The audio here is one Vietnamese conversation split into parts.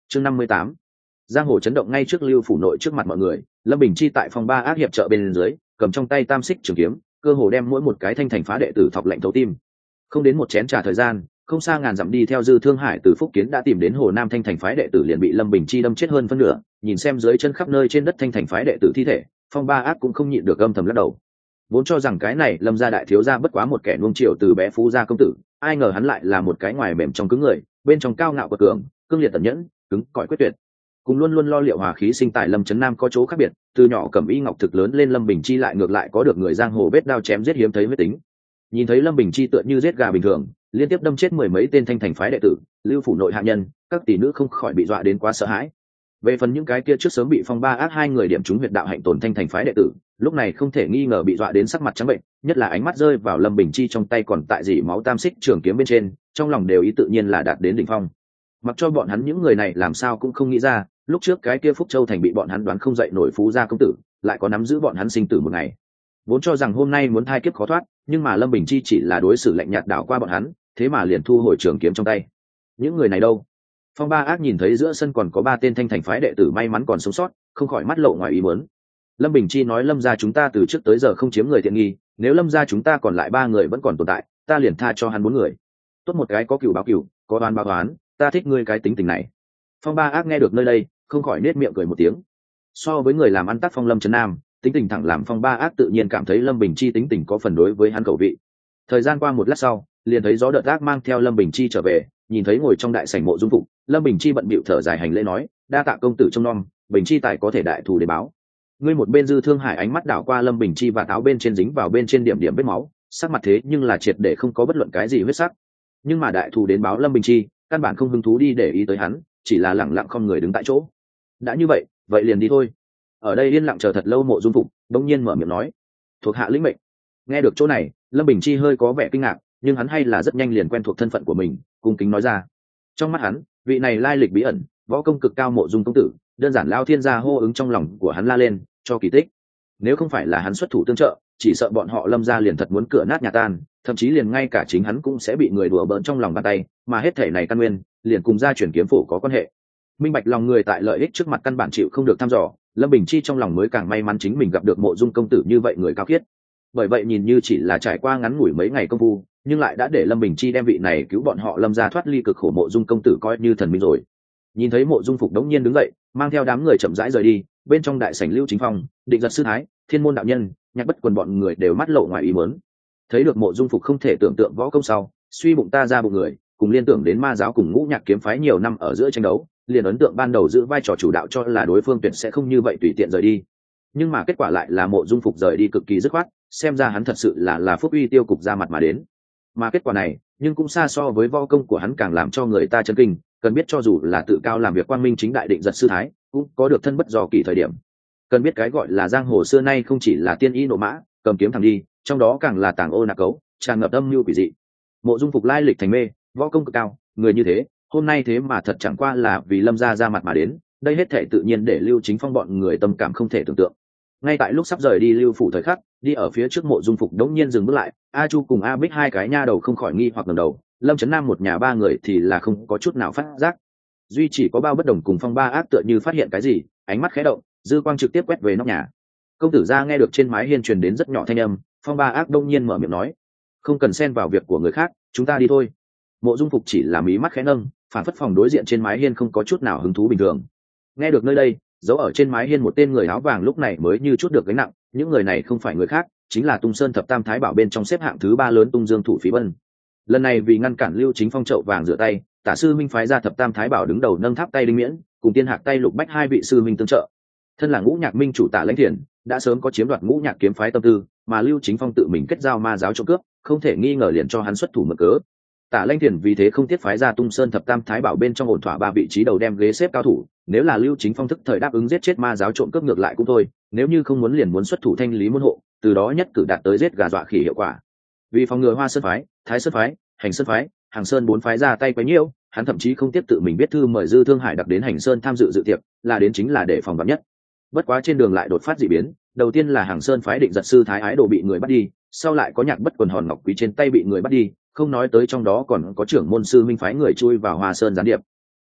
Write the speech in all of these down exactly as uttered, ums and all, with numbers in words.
chương năm mươi tám, giang hồ chấn động. Ngay trước lưu phủ nội trước mặt mọi người, lâm bình chi tại phòng ba ác hiệp trợ bên dưới cầm trong tay tam xích trường kiếm, cơ hồ đem mỗi một cái thanh thành phá đệ tử thọc lạnh thấu tim. Không đến một chén trà thời gian, không xa ngàn dặm đi theo Dư Thương Hải từ Phúc Kiến đã tìm đến Hồ Nam thanh thành phái đệ tử, liền bị lâm bình chi đâm chết hơn phân nửa. Nhìn xem dưới chân khắp nơi trên đất thanh thành phái đệ tử thi thể, phong ba ác cũng không nhịn được âm thầm lắc đầu. Vốn cho rằng cái này lâm gia đại thiếu gia bất quá một kẻ nuông chiều từ bé phú gia công tử, ai ngờ hắn lại là một cái ngoài mềm trong cứng người, bên trong cao ngạo quật cường, cương liệt tận nhẫn, cứng cỏi quyết tuyệt. Cùng luôn luôn lo liệu hòa khí sinh tài lâm trấn nam có chỗ khác biệt, từ nhỏ cầm y ngọc thực lớn lên lâm bình chi lại ngược lại có được người giang hồ vết đao chém giết hiếm thấy huyết tính. Nhìn thấy lâm bình chi tựa như giết gà bình thường, liên tiếp đâm chết mười mấy tên thanh thành phái đệ tử, lưu phủ nội hạ nhân, các tỷ nữ không khỏi bị dọa đến quá sợ hãi. Về phần những cái kia trước sớm bị phong ba ác hai người điểm trúng huyệt đạo hạnh tổn thanh thành phái đệ tử, lúc này không thể nghi ngờ bị dọa đến sắc mặt trắng bệnh, nhất là ánh mắt rơi vào lâm bình chi trong tay còn tại dỉ máu tam xích trường kiếm bên trên, trong lòng đều ý tự nhiên là đạt đến đỉnh phong. Mặc cho bọn hắn những người này làm sao cũng không nghĩ ra, lúc trước cái kia Phúc Châu thành bị bọn hắn đoán không dậy nổi phú gia công tử, lại có nắm giữ bọn hắn sinh tử một ngày. Vốn cho rằng hôm nay muốn thai kiếp khó thoát, nhưng mà lâm bình chi chỉ là đối xử lạnh nhạt đảo qua bọn hắn, thế mà liền thu hồi trường kiếm trong tay. Những người này đâu? Phong ba ác nhìn thấy giữa sân còn có ba tên thanh thành phái đệ tử may mắn còn sống sót, không khỏi mắt lộ ngoài ý muốn. Lâm bình chi nói lâm gia chúng ta từ trước tới giờ không chiếm người tiện nghi, nếu lâm gia chúng ta còn lại ba người vẫn còn tồn tại, ta liền tha cho hắn bốn người. Tốt một cái có cửu báo cửu, có oán báo oán, ta thích ngươi cái tính tình này. Phong ba ác nghe được nơi đây, không khỏi nết miệng cười một tiếng. So với người làm ăn tác phong lâm trấn nam, tính tình thẳng làm phong ba ác tự nhiên cảm thấy lâm bình chi tính tình có phần đối với hắn khẩu vị. Thời gian qua một lát sau, liền thấy gió đợt ác mang theo lâm bình chi trở về, nhìn thấy ngồi trong đại sảnh Mộ Dung Phục, lâm bình chi bận bịu thở dài hành lễ nói, đa tạ công tử trông nom, bình chi tài có thể đại thù để báo. Ngươi một bên Dư Thương Hải ánh mắt đảo qua lâm bình chi và táo bên trên dính vào bên trên điểm điểm vết máu, sắc mặt thế nhưng là triệt để không có bất luận cái gì huyết sắc. Nhưng mà đại thù đến báo lâm bình chi căn bản không hứng thú đi để ý tới hắn, chỉ là lẳng lặng không người đứng tại chỗ. Đã như vậy, vậy liền đi thôi. Ở đây yên lặng chờ thật lâu Mộ Dung Phục đống nhiên mở miệng nói, thuộc hạ lĩnh mệnh. Nghe được chỗ này, lâm bình chi hơi có vẻ kinh ngạc, nhưng hắn hay là rất nhanh liền quen thuộc thân phận của mình, cung kính nói ra. Trong mắt hắn, vị này lai lịch bí ẩn, võ công cực cao Mộ Dung công tử, đơn giản lao thiên gia hô ứng trong lòng của hắn la lên, cho kỳ tích. Nếu không phải là hắn xuất thủ tương trợ, chỉ sợ bọn họ lâm gia liền thật muốn cửa nát nhà tan, thậm chí liền ngay cả chính hắn cũng sẽ bị người đùa bỡn trong lòng bàn tay, mà hết thể này căn nguyên liền cùng gia truyền kiếm phổ có quan hệ. Minh bạch lòng người tại lợi ích trước mặt căn bản chịu không được thăm dò, lâm bình chi trong lòng mới càng may mắn chính mình gặp được Mộ Dung công tử như vậy người cao khiết. Bởi vậy nhìn như chỉ là trải qua ngắn ngủi mấy ngày công phu, nhưng lại đã để lâm bình chi đem vị này cứu bọn họ lâm gia thoát ly cực khổ Mộ Dung công tử coi như thần minh rồi. Nhìn thấy Mộ Dung Phục đống nhiên đứng dậy, mang theo đám người chậm rãi rời đi, bên trong đại sảnh Lưu Chính Phong, Định Giật sư thái, Thiên môn đạo nhân, Nhạc Bất Quần bọn người đều mắt lộ ngoài ý muốn. Thấy được Mộ Dung Phục không thể tưởng tượng võ công sau, suy bụng ta ra bụng người, cùng liên tưởng đến ma giáo cùng Ngũ Nhạc kiếm phái nhiều năm ở giữa tranh đấu, liền ấn tượng ban đầu giữ vai trò chủ đạo cho là đối phương tuyệt sẽ không như vậy tùy tiện rời đi. Nhưng mà kết quả lại là Mộ Dung Phục rời đi cực kỳ dứt khoát, xem ra hắn thật sự là là phúc uy tiêu cục ra mặt mà đến. Mà kết quả này, nhưng cũng xa so với võ công của hắn càng làm cho người ta chấn kinh, cần biết cho dù là tự cao làm việc quang minh chính đại Định Giật sư thái, cũng có được thân bất do kỳ thời điểm. Cần biết cái gọi là giang hồ xưa nay không chỉ là tiên y nộ mã, cầm kiếm thẳng đi, trong đó càng là tàng ô nạc cấu, tràn ngập âm mưu quỷ dị. Mộ Dung Phục lai lịch thành mê, võ công cực cao, người như thế, hôm nay thế mà thật chẳng qua là vì lâm gia ra mặt mà đến, đây hết thể tự nhiên để Lưu Chính Phong bọn người tâm cảm không thể tưởng tượng. Ngay tại lúc sắp rời đi Lưu phủ thời khắc, đi ở phía trước Mộ Dung Phục đống nhiên dừng bước lại, A Chu cùng A Bích hai cái nha đầu không khỏi nghi hoặc ngẩng đầu, Lâm Trấn Nam một nhà ba người thì là không có chút nào phát giác. Duy chỉ có Bao Bất Đồng cùng Phong Ba Ác tựa như phát hiện cái gì, ánh mắt khẽ động, dư quang trực tiếp quét về nóc nhà. Công tử gia nghe được trên mái hiên truyền đến rất nhỏ thanh âm, Phong Ba Ác đông nhiên mở miệng nói, không cần xen vào việc của người khác, chúng ta đi thôi. Mộ Dung Phục chỉ là mí mắt khẽ nâng, phản phất phòng đối diện trên mái hiên không có chút nào hứng thú bình thường. Nghe được nơi đây, giấu ở trên mái hiên một tên người áo vàng lúc này mới như chút được gánh nặng, những người này không phải người khác, chính là Tung Sơn Thập Tam Thái Bảo bên trong xếp hạng thứ ba lớn Tung Dương Thủ Phí Bân. Lần này vì ngăn cản Lưu Chính Phong chậu vàng rửa tay, Tả sư minh phái ra Thập Tam Thái Bảo đứng đầu nâng tháp tay Đinh Miễn, cùng Tiên Hạc tay Lục Bách hai vị sư minh tương trợ. Thân là Ngũ Nhạc minh chủ Tả Lãnh Thiền, đã sớm có chiếm đoạt Ngũ Nhạc kiếm phái tâm tư, mà Lưu Chính Phong tự mình kết giao ma giáo trộm cướp, không thể nghi ngờ liền cho hắn xuất thủ mượn cớ. Tả Lãnh Thiền vì thế không tiếc phái ra Tung Sơn Thập Tam Thái Bảo bên trong ổn thỏa ba vị trí đầu đem ghế xếp cao thủ, nếu là Lưu Chính Phong thức thời đáp ứng giết chết ma giáo trộm cướp ngược lại cũng thôi, nếu như không muốn liền muốn xuất thủ thanh lý môn hộ, từ đó nhất cử đạt tới giết gà dọa khỉ hiệu quả. Vì phòng ngừa Hoa Sơn phái, Thái Sơn phái, Hành Sơn phái, Hàng Sơn bốn phái ra tay quấy nhiễu, hắn thậm chí không tiếp tự mình viết thư mời Dư Thương Hải đặc đến Hành Sơn tham dự dự tiệc, là đến chính là để phòng vạn nhất. Bất quá trên đường lại đột phát dị biến, đầu tiên là Hàng Sơn phái Định Giật sư thái ái đồ bị người bắt đi, sau lại có Nhạc Bất Quần hòn ngọc quý trên tay bị người bắt đi, không nói tới trong đó còn có trưởng môn sư minh phái người chui vào Hoa Sơn gián điệp.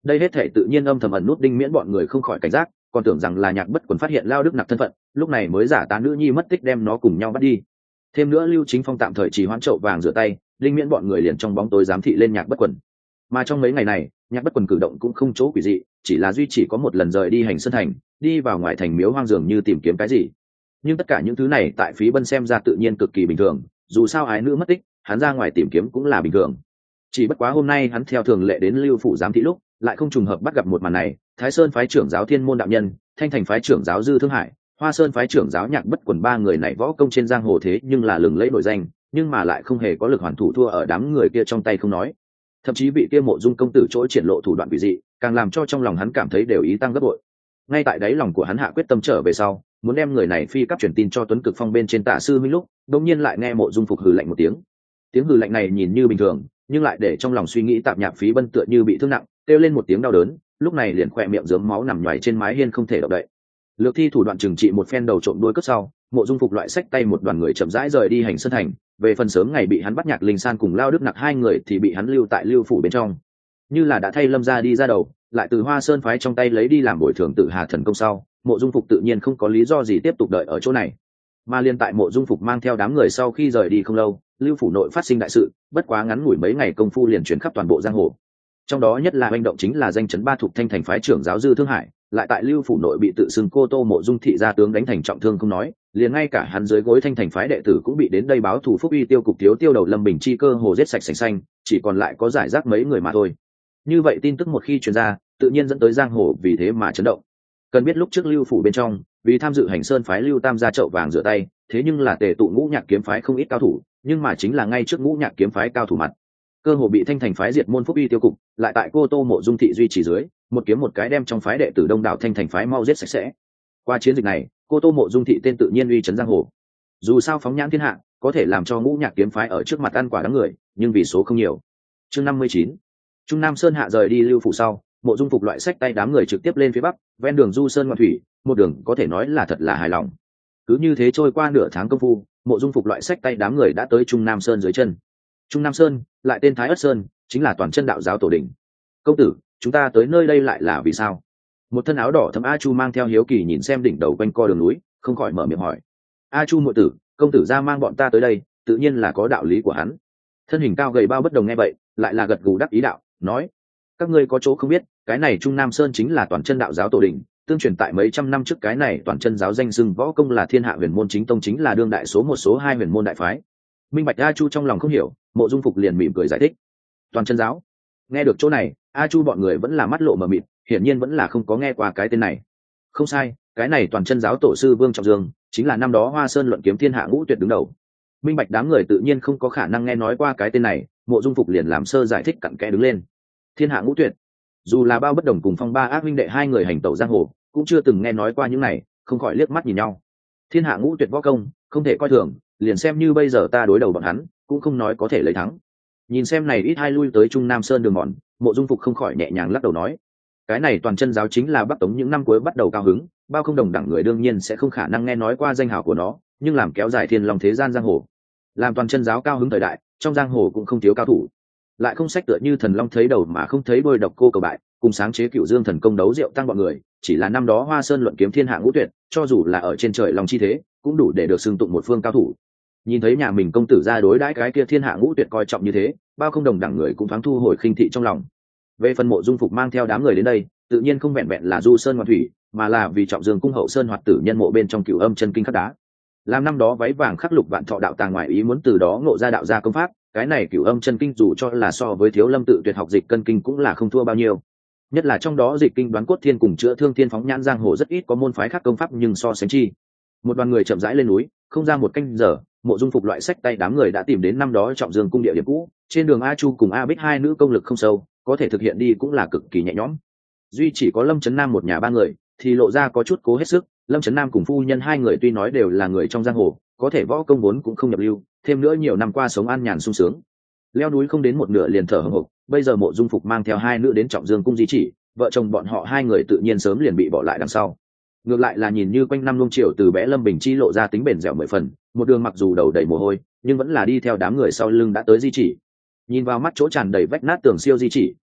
đây hết thể tự nhiên âm thầm ẩn nút đinh miễn bọn người không khỏi cảnh giác, còn tưởng rằng là Nhạc Bất Quần phát hiện Lao Đức Nặc thân phận, lúc này mới giả tá nữ nhi mất tích đem nó cùng nhau bắt đi. Thêm nữa Lưu Chính Phong tạm thời chỉ hoãn chậu vàng rửa tay, đinh miễn bọn người liền trong bóng tối giám thị lên Nhạc Bất Quần. Mà trong mấy ngày này, Nhạc Bất Quần cử động cũng không chỗ quỷ dị, chỉ là duy chỉ có một lần rời đi Hành Sơn thành, đi vào ngoài thành miếu hoang dường như tìm kiếm cái gì. Nhưng tất cả những thứ này tại Phí Bân xem ra tự nhiên cực kỳ bình thường, dù sao ái nữ mất tích, hắn ra ngoài tìm kiếm cũng là bình thường. Chỉ bất quá hôm nay hắn theo thường lệ đến Lưu phủ giám thị lúc, lại không trùng hợp bắt gặp một màn này. Thái Sơn phái trưởng giáo Thiên Môn đạo nhân, Thanh Thành phái trưởng giáo Dư Thương Hải, Hoa Sơn phái trưởng giáo Nhạc Bất Quần ba người này võ công trên giang hồ thế nhưng là lừng lẫy nổi danh, nhưng mà lại không hề có lực hoàn thủ thua ở đám người kia trong tay không nói. Thậm chí vị kia Mộ Dung công tử chỗ triển lộ thủ đoạn quỷ dị, càng làm cho trong lòng hắn cảm thấy đều ý tăng gấp bội. Ngay tại đáy lòng của hắn hạ quyết tâm trở về sau, muốn đem người này phi cấp truyền tin cho Tuấn Cực Phong bên trên Tạ sư minh lúc, đột nhiên lại nghe Mộ Dung Phục hừ lạnh một tiếng. Tiếng hừ lạnh này nhìn như bình thường, nhưng lại để trong lòng suy nghĩ tạp nhạp Phí Bân tựa như bị thương nặng, kêu lên một tiếng đau đớn, lúc này liền khỏe miệng rớm máu nằm nhoài trên mái hiên không thể động đậy. Lược thi thủ đoạn trừng trị một phen đầu trộm đuôi cất sau, Mộ Dung Phục loại sách tay một đoàn người chậm rãi rời đi Hành Sơn thành. Về phần sớm ngày bị hắn bắt Nhạc Linh San cùng Lao Đức Nặc hai người thì bị hắn lưu tại Lưu phủ bên trong, như là đã thay Lâm gia đi ra đầu, lại từ Hoa Sơn phái trong tay lấy đi làm bồi thường tự Hà thần công sau, Mộ Dung Phục tự nhiên không có lý do gì tiếp tục đợi ở chỗ này. Mà liên tại Mộ Dung Phục mang theo đám người sau khi rời đi không lâu, Lưu phủ nội phát sinh đại sự, bất quá ngắn ngủi mấy ngày công phu liền chuyển khắp toàn bộ giang hồ. Trong đó nhất là hành động chính là danh chấn ba thuộc Thanh Thành phái trưởng giáo Dư Thương Hải, lại tại Lưu phủ nội bị tự xưng Cô Tô Mộ Dung thị gia tướng đánh thành trọng thương không nói, liền ngay cả hắn dưới gối Thanh Thành phái đệ tử cũng bị đến đây báo thù phúc uy tiêu cục thiếu tiêu đầu Lâm Bình Chi cơ hồ giết sạch sành xanh, chỉ còn lại có giải rác mấy người mà thôi. Như vậy tin tức một khi truyền ra, tự nhiên dẫn tới giang hồ vì thế mà chấn động. Cần biết lúc trước Lưu phủ bên trong, vì tham dự Hành Sơn phái Lưu Tam gia chậu vàng rửa tay, thế nhưng là tề tụ Ngũ Nhạc kiếm phái không ít cao thủ, nhưng mà chính là ngay trước Ngũ Nhạc kiếm phái cao thủ mặt, cơ hồ bị Thanh Thành phái diệt môn phúc uy tiêu cục, lại tại Cô Tô Mộ Dung thị duy trì dưới, một kiếm một cái đem trong phái đệ tử đông đảo Thanh Thành phái mau giết sạch sẽ. Qua chiến dịch này, Cô Tô Mộ Dung thị tên tự nhiên uy chấn giang hồ. Dù sao phóng nhãn thiên hạ, có thể làm cho Ngũ Nhạc kiếm phái ở trước mặt ăn quả đắng người, nhưng vì số không nhiều. Chương năm mươi chín, Trung Nam Sơn hạ rời đi Lưu phủ sau, Mộ Dung Phục loại sách tay đám người trực tiếp lên phía bắc, ven đường du sơn ngoạn thủy, một đường có thể nói là thật là hài lòng. Cứ như thế trôi qua nửa tháng công phu, Mộ Dung Phục loại sách tay đám người đã tới Trung Nam Sơn dưới chân. Trung Nam Sơn, lại tên Thái Ất Sơn, chính là toàn chân đạo giáo tổ đỉnh. Công tử, chúng ta tới nơi đây lại là vì sao? Một thân áo đỏ thẫm A Chu mang theo hiếu kỳ nhìn xem đỉnh đầu quanh co đường núi, không khỏi mở miệng hỏi. A Chu muội tử, công tử ra mang bọn ta tới đây, tự nhiên là có đạo lý của hắn. Thân hình cao gầy bao bất đồng nghe vậy, lại là gật gù đắc ý đạo, nói: các ngươi có chỗ không biết, cái này Trung Nam Sơn chính là toàn chân đạo giáo tổ đỉnh, tương truyền tại mấy trăm năm trước cái này toàn chân giáo danh xưng võ công là thiên hạ huyền môn chính tông, chính là đương đại số một số hai huyền môn đại phái. Minh bạch A Chu trong lòng không hiểu, Mộ Dung Phục liền mỉm cười giải thích. Toàn chân giáo. Nghe được chỗ này, A Chu bọn người vẫn là mắt lộ mờ mịt, hiển nhiên vẫn là không có nghe qua cái tên này. Không sai, cái này toàn chân giáo tổ sư Vương Trọng Dương, chính là năm đó Hoa Sơn luận kiếm thiên hạ ngũ tuyệt đứng đầu. Minh bạch đám người tự nhiên không có khả năng nghe nói qua cái tên này, Mộ Dung Phục liền làm sơ giải thích cặn kẽ đứng lên. Thiên hạ ngũ tuyệt, dù là bao bất đồng cùng Phong Ba ác huynh đệ hai người hành tẩu giang hồ, cũng chưa từng nghe nói qua những này, không khỏi liếc mắt nhìn nhau. Thiên hạ ngũ tuyệt võ công, không thể coi thường, liền xem như bây giờ ta đối đầu bọn hắn, cũng không nói có thể lấy thắng. Nhìn xem này ít hai lui tới Trung Nam Sơn đường mòn, Mộ Dung Phục không khỏi nhẹ nhàng lắc đầu nói: cái này toàn chân giáo chính là Bắc Tống những năm cuối bắt đầu cao hứng, bao không đồng đẳng người đương nhiên sẽ không khả năng nghe nói qua danh hào của nó, nhưng làm kéo dài thiên long thế gian giang hồ, làm toàn chân giáo cao hứng thời đại, trong giang hồ cũng không thiếu cao thủ. Lại không sách tựa như thần long thấy đầu mà không thấy đuôi độc cô cầu bại, cùng sáng chế Cựu Dương thần công đấu rượu tăng bọn người, chỉ là năm đó Hoa Sơn luận kiếm thiên hạ ngũ tuyệt, cho dù là ở trên trời long chi thế, cũng đủ để được xưng tụng một phương cao thủ. Nhìn thấy nhà mình công tử ra đối đãi cái kia thiên hạ ngũ tuyệt coi trọng như thế, bao không đồng đẳng người cũng thoáng thu hồi khinh thị trong lòng. Về phần Mộ Dung Phục mang theo đám người đến đây, tự nhiên không vẹn vẹn là du sơn ngoạn thủy, mà là vì trọng dương cung hậu sơn hoạt tử nhân mộ bên trong Cửu Âm chân kinh khắc đá. Làm năm đó váy vàng khắc lục vạn thọ đạo tàng ngoại ý muốn từ đó ngộ ra đạo gia công pháp, cái này Cửu Âm chân kinh dù cho là so với Thiếu Lâm tự tuyệt học dịch cân kinh cũng là không thua bao nhiêu. Nhất là trong đó dịch kinh đoán cốt thiên cùng chữa thương thiên phóng nhãn giang hồ rất ít có môn phái khác công pháp nhưng so sánh chi. Một đoàn người chậm rãi lên núi, không ra một canh giờ, Mộ Dung Phục loại sách tay đám người đã tìm đến năm đó trọng dương cung địa điểm cũ. Trên đường A Chu cùng A Bích hai nữ công lực không sâu, có thể thực hiện đi cũng là cực kỳ nhẹ nhõm. Duy chỉ có Lâm Chấn Nam một nhà ba người thì lộ ra có chút cố hết sức. Lâm Chấn Nam cùng phu nhân hai người tuy nói đều là người trong giang hồ, có thể võ công vốn cũng không nhập lưu, thêm nữa nhiều năm qua sống an nhàn sung sướng, leo núi không đến một nửa liền thở hổn hộc. Bây giờ Mộ Dung Phục mang theo hai nữ đến trọng dương cung di chỉ, vợ chồng bọn họ hai người tự nhiên sớm liền bị bỏ lại đằng sau. Ngược lại là nhìn như quanh năm luông triều từ bé Lâm Bình Chi lộ ra tính bền dẻo mười phần, một đường mặc dù đầu đầy mồ hôi, nhưng vẫn là đi theo đám người sau lưng đã tới di chỉ. Nhìn vào mắt chỗ tràn đầy vách nát tường siêu di chỉ,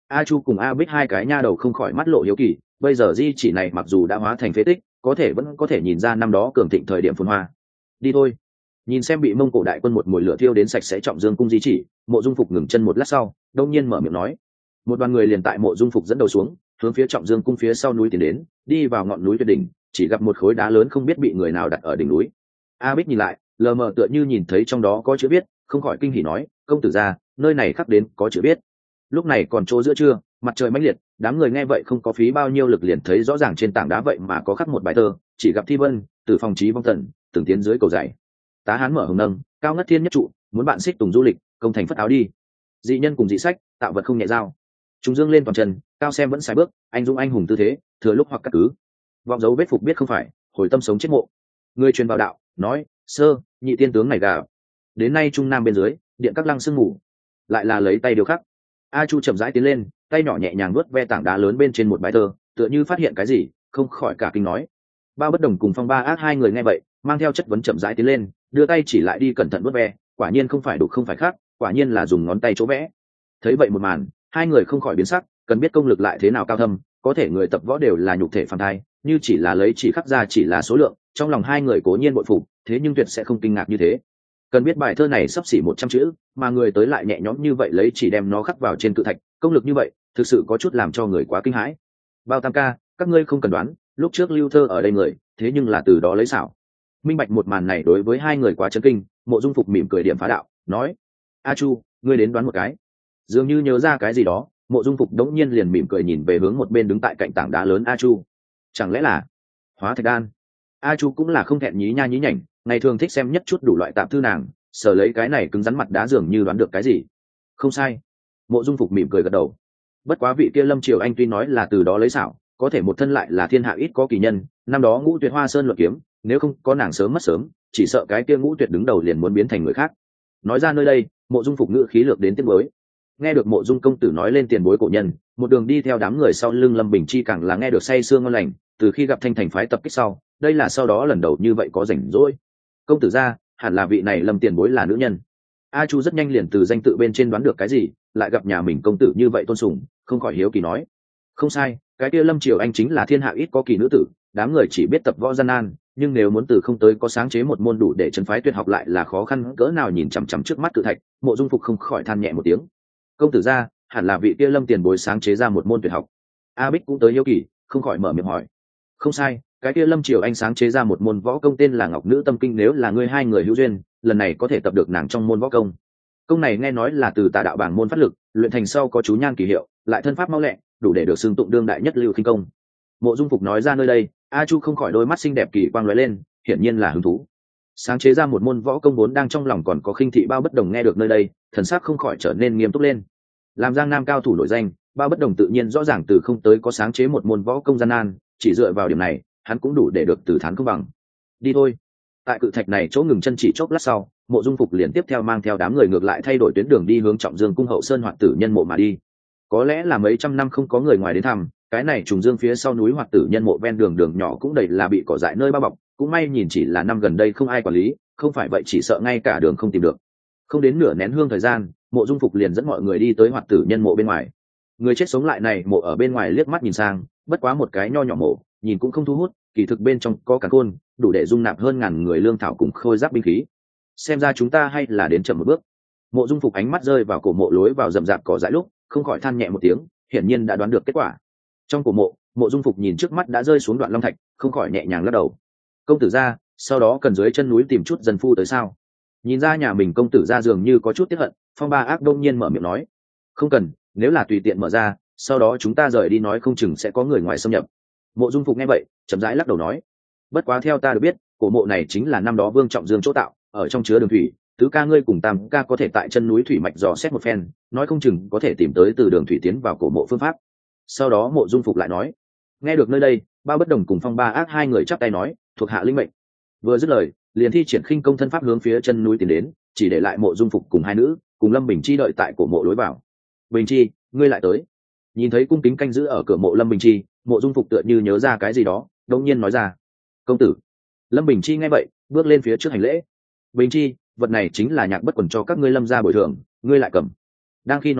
A Chu cùng A Bích hai cái nha đầu không khỏi mắt lộ hiếu kỳ, bây giờ di chỉ này mặc dù đã hóa thành phế tích, có thể vẫn có thể nhìn ra năm đó cường thịnh thời điểm phồn hoa. Đi thôi. Nhìn xem bị Mông Cổ đại quân một mùi lửa thiêu đến sạch sẽ Trọng Dương cung di chỉ, Mộ Dung Phục ngừng chân một lát sau, đông nhiên mở miệng nói. Một đoàn người liền tại Mộ Dung Phục dẫn đầu xuống, hướng phía Trọng Dương cung phía sau núi tiến đến, đi vào ngọn núi tuyệt đỉnh, chỉ gặp một khối đá lớn không biết bị người nào đặt ở đỉnh núi. A Bích nhìn lại, lờ mờ tựa như nhìn thấy trong đó có chữ viết, không khỏi kinh hỉ nói, công tử gia, nơi này khắc đến có chữ viết. Lúc này còn chỗ giữa trưa, mặt trời mãnh liệt, đám người nghe vậy không có phí bao nhiêu lực liền thấy rõ ràng trên tảng đá vậy mà có khắc một bài thơ, chỉ gặp Thi Vân từ phòng trí vong tần, từng tiến dưới cầu dày. Tá hán mở hồng nâng, cao ngất thiên nhất trụ, muốn bạn xích tùng du lịch, công thành phất áo đi. Dị nhân cùng dị sách, tạo vật không nhẹ dao. Chúng dương lên toàn trần, cao xem vẫn sai bước, anh dũng anh hùng tư thế, thừa lúc hoặc cắt cứ. Vọng dấu vết phục biết không phải, hồi tâm sống chết mộ. Người truyền vào đạo, nói, sơ, nhị tiên tướng này gà. Đến nay trung nam bên dưới, điện các lăng sương ngủ, lại là lấy tay điều khắc. A Chu chậm rãi tiến lên, tay nhỏ nhẹ nhàng nuốt ve tảng đá lớn bên trên một bài thơ, tựa như phát hiện cái gì, không khỏi cả kinh nói. Bao Bất Đồng cùng Phong Ba Ác hai người nghe vậy, mang theo chất vấn chậm rãi tiến lên, đưa tay chỉ lại đi cẩn thận nuốt ve, quả nhiên không phải đục không phải khác, quả nhiên là dùng ngón tay chỗ vẽ. Thấy vậy một màn, hai người không khỏi biến sắc, cần biết công lực lại thế nào cao thâm, có thể người tập võ đều là nhục thể phàm thai, như chỉ là lấy chỉ khắc ra chỉ là số lượng, trong lòng hai người cố nhiên bội phục, thế nhưng tuyệt sẽ không kinh ngạc như thế. Cần biết bài thơ này sắp xỉ một trăm chữ, mà người tới lại nhẹ nhõm như vậy lấy chỉ đem nó khắc vào trên cự thạch, công lực như vậy, thực sự có chút làm cho người quá kinh hãi. Bao Tam ca, các ngươi không cần đoán, lúc trước lưu thơ ở đây người, thế nhưng là từ đó lấy xảo. Minh bạch một màn này đối với hai người quá chấn kinh, Mộ Dung Phục mỉm cười điểm phá đạo, nói: "A Chu, ngươi đến đoán một cái." Dường như nhớ ra cái gì đó, Mộ Dung Phục đống nhiên liền mỉm cười nhìn về hướng một bên đứng tại cạnh tảng đá lớn A Chu. Chẳng lẽ là Hóa Thạch Đan? A Chu cũng là không thẹn nhí nha nhí nhảnh, ngày thường thích xem nhất chút đủ loại tạp thư nàng, sờ lấy cái này cứng rắn mặt đá dường như đoán được cái gì. Không sai. Mộ Dung Phục mỉm cười gật đầu. Bất quá vị kia Lâm Triều Anh tuy nói là từ đó lấy xảo, có thể một thân lại là thiên hạ ít có kỳ nhân, năm đó Ngũ Tuyệt Hoa Sơn luận kiếm, nếu không có nàng sớm mất sớm, chỉ sợ cái kia Ngũ Tuyệt đứng đầu liền muốn biến thành người khác. Nói ra nơi đây, Mộ Dung Phục ngữ khí lược đến tiếng mới. Nghe được Mộ Dung công tử nói lên tiền bối cổ nhân, một đường đi theo đám người sau lưng Lâm Bình Chi càng là nghe được say sương ngon lành, từ khi gặp Thanh Thành phái tập kích sau, đây là sau đó lần đầu như vậy có rảnh rỗi. Công tử gia, hẳn là vị này Lâm tiền bối là nữ nhân. A Chu rất nhanh liền từ danh tự bên trên đoán được cái gì, lại gặp nhà mình công tử như vậy tôn sùng, không khỏi hiếu kỳ nói: "Không sai, cái kia Lâm Triều Anh chính là thiên hạ ít có kỳ nữ tử, đám người chỉ biết tập võ gian nan, nhưng nếu muốn từ không tới có sáng chế một môn đủ để trấn phái tuyệt học lại là khó khăn cỡ nào." Nhìn chằm chằm trước mắt cự thạch, Mộ Dung Phục không khỏi than nhẹ một tiếng. Công tử gia, hẳn là vị kia Lâm tiền bối sáng chế ra một môn tuyệt học. A Bích cũng tới hiếu kỳ, không khỏi mở miệng hỏi. Không sai, cái kia Lâm Triều Anh sáng chế ra một môn võ công tên là Ngọc Nữ Tâm Kinh, nếu là ngươi hai người hữu duyên, lần này có thể tập được nàng trong môn võ công. Công này nghe nói là từ Tà đạo bảng môn phát lực, luyện thành sau có chú nhan kỳ hiệu, lại thân pháp mau lẹ, đủ để được xưng tụng đương đại nhất lưu khinh công. Mộ Dung Phục nói ra nơi đây, A Chu không khỏi đôi mắt xinh đẹp kỳ quang lóe lên, hiển nhiên là hứng thú. Sáng chế ra một môn võ công vốn đang trong lòng còn có khinh thị Bao Bất Đồng nghe được nơi đây, thần sắc không khỏi trở nên nghiêm túc lên. Làm Giang Nam cao thủ nổi danh, Bao Bất Đồng tự nhiên rõ ràng từ không tới có sáng chế một môn võ công gian nan, chỉ dựa vào điểm này, hắn cũng đủ để được từ thán công bằng. Đi thôi. Tại cự thạch này chỗ ngừng chân chỉ chốc lát sau, Mộ Dung Phục liền tiếp theo mang theo đám người ngược lại thay đổi tuyến đường đi hướng Trọng Dương cung hậu sơn Hoạt Tử Nhân mộ mà đi. Có lẽ là mấy trăm năm không có người ngoài đến thăm, cái này trùng dương phía sau núi Hoạt Tử Nhân mộ ven đường đường nhỏ cũng đầy là bị cỏ dại nơi bao bọc, cũng may nhìn chỉ là năm gần đây không ai quản lý, không phải vậy chỉ sợ ngay cả đường không tìm được. Không đến nửa nén hương thời gian, Mộ Dung Phục liền dẫn mọi người đi tới Hoạt Tử Nhân mộ bên ngoài. Người chết sống lại này mộ ở bên ngoài liếc mắt nhìn sang, bất quá một cái nho nhỏ mộ, nhìn cũng không thu hút, kỳ thực bên trong có cả khôn, đủ để dung nạp hơn ngàn người lương thảo cùng khôi giáp binh khí. Xem ra chúng ta hay là đến chậm một bước. Mộ Dung Phục ánh mắt rơi vào cổ mộ lối vào rậm rạp cỏ dại lúc, không khỏi than nhẹ một tiếng, hiển nhiên đã đoán được kết quả. Trong cổ mộ, Mộ Dung Phục nhìn trước mắt đã rơi xuống đoạn long thạch, không khỏi nhẹ nhàng lắc đầu. Công tử gia, sau đó cần dưới chân núi tìm chút dân phu tới sao? Nhìn ra nhà mình công tử gia dường như có chút tiếc hận, Phong Ba Ác đông nhiên mở miệng nói: "Không cần, nếu là tùy tiện mở ra, sau đó chúng ta rời đi nói không chừng sẽ có người ngoài xâm nhập." Mộ Dung Phục nghe vậy, chậm rãi lắc đầu nói: "Bất quá theo ta được biết, cổ mộ này chính là năm đó Vương Trọng Dương chỗ tạo, ở trong chứa đường thủy, tứ ca ngươi cùng tam ca có thể tại chân núi thủy mạch dò xét một phen, nói không chừng có thể tìm tới từ đường thủy tiến vào cổ mộ phương pháp." Sau đó Mộ Dung Phục lại nói: "Nghe được nơi đây, Bao Bất Đồng cùng Phong Ba Ác hai người chắp tay nói, thuộc hạ linh mệnh." Vừa dứt lời, liền thi triển khinh công thân pháp hướng phía chân núi tiến đến, chỉ để lại Mộ Dung Phục cùng hai nữ, cùng Lâm Bình Chi đợi tại cổ mộ lối vào. "Bình Chi, ngươi lại tới." Nhìn thấy cung kính canh giữ ở cửa mộ Lâm Bình Chi, Mộ Dung Phục tựa như nhớ ra cái gì đó, đột nhiên nói ra: "Công tử." Lâm Bình Chi nghe vậy, bước lên phía trước hành lễ. "Bình Chi, vật này chính là Nhạc Bất Quần cho các ngươi Lâm gia bồi thường, ngươi lại cầm." Đang khi nói chuyện,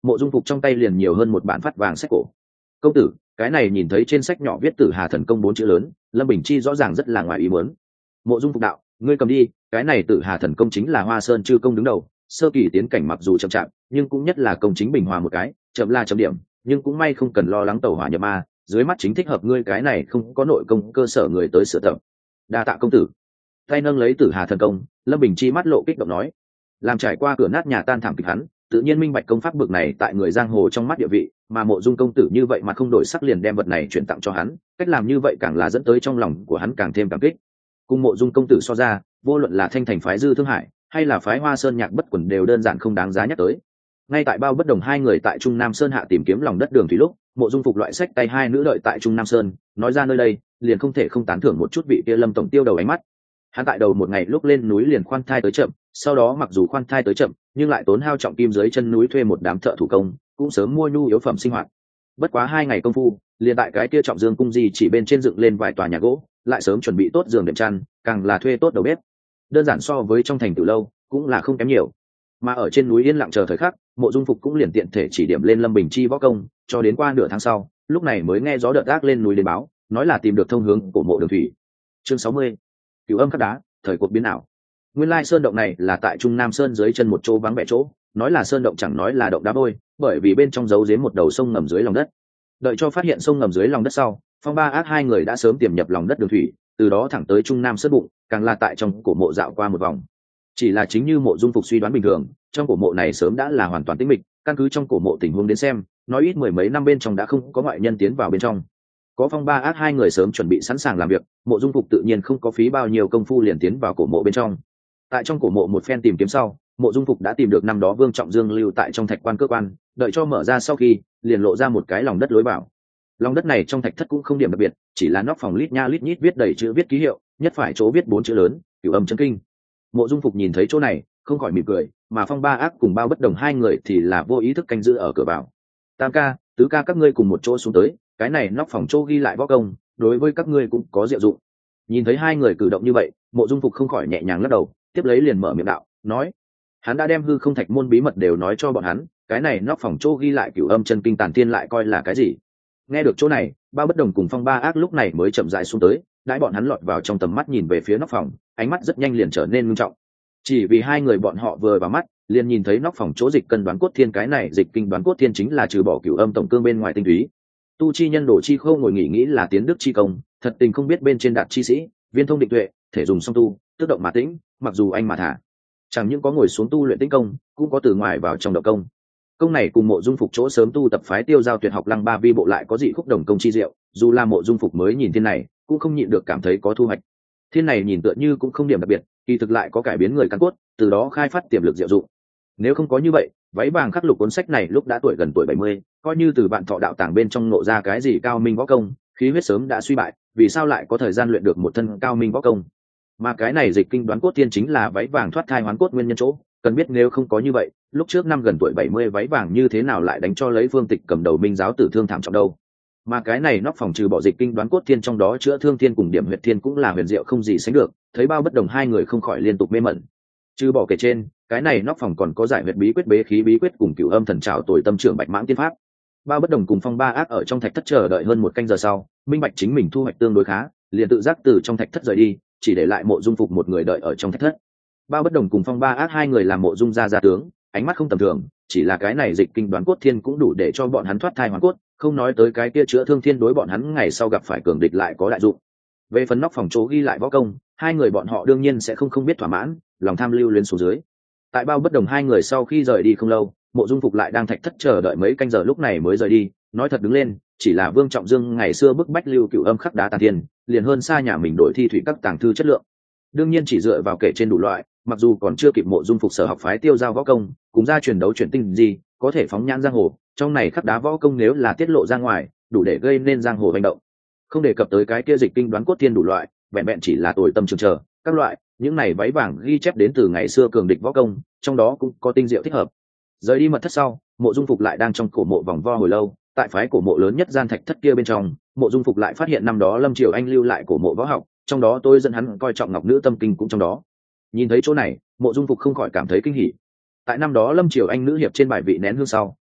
Mộ Dung Phục trong tay liền nhiều hơn một bản phát vàng sách cổ. Công tử, cái này nhìn thấy trên sách nhỏ viết Tử Hà Thần Công bốn chữ lớn, Lâm Bình Chi rõ ràng rất là ngoài ý muốn. Mộ Dung Phục đạo, ngươi cầm đi, cái này Tử Hà Thần Công chính là Hoa Sơn chư công đứng đầu, sơ kỳ tiến cảnh mặc dù chậm chạp, nhưng cũng nhất là công chính bình hòa một cái, chậm là chậm điểm, nhưng cũng may không cần lo lắng tẩu hỏa nhập ma, dưới mắt chính thích hợp ngươi cái này không có nội công cơ sở người tới sửa tập. Đa tạ công tử. Tay nâng lấy Tử Hà Thần Công, Lâm Bình Chi mắt lộ kích động nói, làm trải qua cửa nát nhà tan thảm kịch hắn, tự nhiên minh bạch công pháp bực này tại người giang hồ trong mắt địa vị, mà Mộ Dung công tử như vậy mà không đổi sắc liền đem vật này chuyển tặng cho hắn, cách làm như vậy càng là dẫn tới trong lòng của hắn càng thêm cảm kích. Cùng Mộ Dung công tử so ra, vô luận là Thanh Thành phái Dư Thương Hải, hay là phái Hoa Sơn Nhạc Bất Quần đều đơn giản không đáng giá nhắc tới. Ngay tại Bao Bất Đồng hai người tại Trung Nam Sơn hạ tìm kiếm lòng đất đường thủy lúc, Mộ Dung Phục loại sách tay hai nữ đợi tại Trung Nam Sơn, nói ra nơi đây, liền không thể không tán thưởng một chút vị kia Lâm tổng tiêu đầu ánh mắt. Hắn tại đầu một ngày lúc lên núi liền khoan thai tới chậm, sau đó mặc dù khoan thai tới chậm, nhưng lại tốn hao trọng kim dưới chân núi thuê một đám thợ thủ công, cũng sớm mua nhu yếu phẩm sinh hoạt. Bất quá hai ngày công phu, liền tại cái kia Trọng Dương cung gì chỉ bên trên dựng lên vài tòa nhà gỗ, lại sớm chuẩn bị tốt giường đệm chăn, càng là thuê tốt đầu bếp. Đơn giản so với trong thành Tử lâu, cũng là không kém nhiều. Mà ở trên núi yên lặng chờ thời khắc, Mộ Dung Phục cũng liền tiện thể chỉ điểm lên Lâm Bình Chi võ công, cho đến qua nửa tháng sau, lúc này mới nghe gió đợt ác lên núi đến báo, nói là tìm được thông hướng của mộ đường thủy. Chương sáu mươi. Cửu âm khắc đá, thời cuộc biến ảo. Nguyên lai sơn động này là tại Trung Nam Sơn dưới chân một chỗ vắng vẻ chỗ, nói là sơn động chẳng nói là động đá vôi, bởi vì bên trong giấu giếm một đầu sông ngầm dưới lòng đất. Đợi cho phát hiện sông ngầm dưới lòng đất sau, Phong Ba Ác hai người đã sớm tiềm nhập lòng đất đường thủy, từ đó thẳng tới Trung Nam Sơn bụng, càng là tại trong cổ mộ dạo qua một vòng. Chỉ là chính như Mộ Dung Phục suy đoán bình thường, trong cổ mộ này sớm đã là hoàn toàn tĩnh mịch, căn cứ trong cổ mộ tình huống đến xem, nói ít mười mấy năm bên trong đã không có ngoại nhân tiến vào bên trong. Có Phong Ba Ác hai người sớm chuẩn bị sẵn sàng làm việc, Mộ Dung Phục tự nhiên không có phí bao nhiêu công phu liền tiến vào cổ mộ bên trong. Tại trong cổ mộ một phen tìm kiếm sau, Mộ Dung Phục đã tìm được năm đó Vương Trọng Dương lưu tại trong thạch quan cơ quan, đợi cho mở ra sau khi, liền lộ ra một cái lòng đất lối vào. Lòng đất này trong thạch thất cũng không điểm đặc biệt, chỉ là nóc phòng lít nha lít nhít viết đầy chữ viết ký hiệu, nhất phải chỗ viết bốn chữ lớn, Cửu Âm Chân Kinh. Mộ Dung Phục nhìn thấy chỗ này, không khỏi mỉm cười, mà Phong Ba Ác cùng Bao Bất Đồng hai người thì là vô ý thức canh giữ ở cửa vào. Tam ca, tứ ca các ngươi cùng một chỗ xuống tới, cái này nóc phòng chỗ ghi lại võ công, đối với các ngươi cũng có diệu dụng. Nhìn thấy hai người cử động như vậy, Mộ Dung Phục không khỏi nhẹ nhàng lắc đầu, tiếp lấy liền mở miệng đạo, nói: hắn đã đem hư không thạch môn bí mật đều nói cho bọn hắn, cái này nóc phòng chỗ ghi lại Cửu Âm Chân Kinh tản tiên lại coi là cái gì? Nghe được chỗ này, Bao Bất Đồng cùng Phong Ba Ác lúc này mới chậm rãi xuống tới, đãi bọn hắn lọt vào trong tầm mắt nhìn về phía nóc phòng, ánh mắt rất nhanh liền trở nên nghiêm trọng. Chỉ vì hai người bọn họ vừa vào mắt, liền nhìn thấy nóc phòng chỗ dịch cân đoán cốt thiên, cái này dịch kinh đoán cốt thiên chính là trừ bỏ Cửu Âm tổng cương bên ngoài tinh túy. Tu chi nhân đồ chi không ngồi nghỉ nghĩ là tiến đức chi công, thật tình không biết bên trên đạt chi sĩ, viên thông định tuệ, thể dùng song tu, tức động mà tĩnh, mặc dù anh mà thả. Chẳng những có ngồi xuống tu luyện tĩnh công, cũng có từ ngoài vào trong động công. Công này cùng Mộ Dung Phục chỗ sớm tu tập phái Tiêu Giao Tuyệt học Lăng Ba Vi bộ lại có dị khúc đồng công chi diệu, dù là Mộ Dung Phục mới nhìn thiên này, cũng không nhịn được cảm thấy có thu hoạch. Thiên này nhìn tựa như cũng không điểm đặc biệt, kỳ thực lại có cải biến người căn cốt, từ đó khai phát tiềm lực diệu dụng. Nếu không có như vậy, váy vàng khắc lục cuốn sách này lúc đã tuổi gần tuổi bảy mươi, coi như từ bạn thọ đạo tàng bên trong nộ ra cái gì cao minh võ công, khí huyết sớm đã suy bại, vì sao lại có thời gian luyện được một thân cao minh võ công? Mà cái này dịch kinh đoán cốt tiên chính là váy vàng thoát thai hoán cốt nguyên nhân chỗ, cần biết nếu không có như vậy, lúc trước năm gần tuổi bảy mươi váy vàng như thế nào lại đánh cho lấy Phương Tịch cầm đầu Minh giáo tử thương thảm trọng đâu. Mà cái này nóc phòng trừ bỏ dịch kinh đoán cốt thiên trong đó chữa thương thiên cùng điểm huyệt thiên cũng là huyền diệu không gì sánh được, thấy Bao Bất Đồng hai người không khỏi liên tục mê mẩn. Trừ bỏ kể trên, cái này nóc phòng còn có giải huyệt bí quyết bế khí bí quyết cùng Cửu Âm thần trảo tuổi tâm trưởng bạch mãng tiên pháp. Bao Bất Đồng cùng Phong Ba Ác ở trong thạch thất chờ đợi hơn một canh giờ sau, minh bạch chính mình thu hoạch tương đối khá, liền tự giác từ trong thạch thất rời đi, chỉ để lại Mộ Dung Phục một người đợi ở trong thạch thất. Bao Bất Đồng cùng Phong Ba Ác hai người làm Mộ Dung gia gia tướng, ánh mắt không tầm thường, chỉ là cái này dịch kinh đoán cốt thiên cũng đủ để cho bọn hắn thoát thai hoàn cốt, không nói tới cái kia chữa thương thiên đối bọn hắn ngày sau gặp phải cường địch lại có đại dụng. Về phần nóc phòng chỗ ghi lại võ công, hai người bọn họ đương nhiên sẽ không không biết thỏa mãn, lòng tham lưu luyến xuống dưới. Tại Bao Bất Đồng hai người sau khi rời đi không lâu, Mộ Dung Phục lại đang thạch thất chờ đợi mấy canh giờ lúc này mới rời đi, nói thật đứng lên, chỉ là Vương Trọng Dương ngày xưa bức bách lưu Cửu Âm khắc đá tàn thiên, liền hơn xa nhà mình đổi thi thủy các tàng thư chất lượng. Đương nhiên chỉ dựa vào kể trên đủ loại, mặc dù còn chưa kịp Mộ Dung Phục sở học phái Tiêu Giao võ công, cùng ra truyền đấu chuyển tinh gì, có thể phóng nhãn giang hồ, trong này khắc đá võ công nếu là tiết lộ ra ngoài, đủ để gây nên giang hồ hành động. Không đề cập tới cái kia dịch kinh đoán cốt thiên đủ loại, vẹn vẹn chỉ là tuổi tâm trường chờ, các loại, những này váy vàng ghi chép đến từ ngày xưa cường địch võ công, trong đó cũng có tinh diệu thích hợp. Rời đi mật thất sau, Mộ Dung Phục lại đang trong cổ mộ vòng vo hồi lâu, tại phái cổ mộ lớn nhất gian thạch thất kia bên trong, Mộ Dung Phục lại phát hiện năm đó Lâm Triều Anh lưu lại cổ mộ võ học, trong đó tôi dẫn hắn coi trọng Ngọc Nữ Tâm Kinh cũng trong đó. Nhìn thấy chỗ này, Mộ Dung Phục không khỏi cảm thấy kinh hỉ. Tại năm đó Lâm Triều Anh nữ hiệp trên bài vị nén hương sau,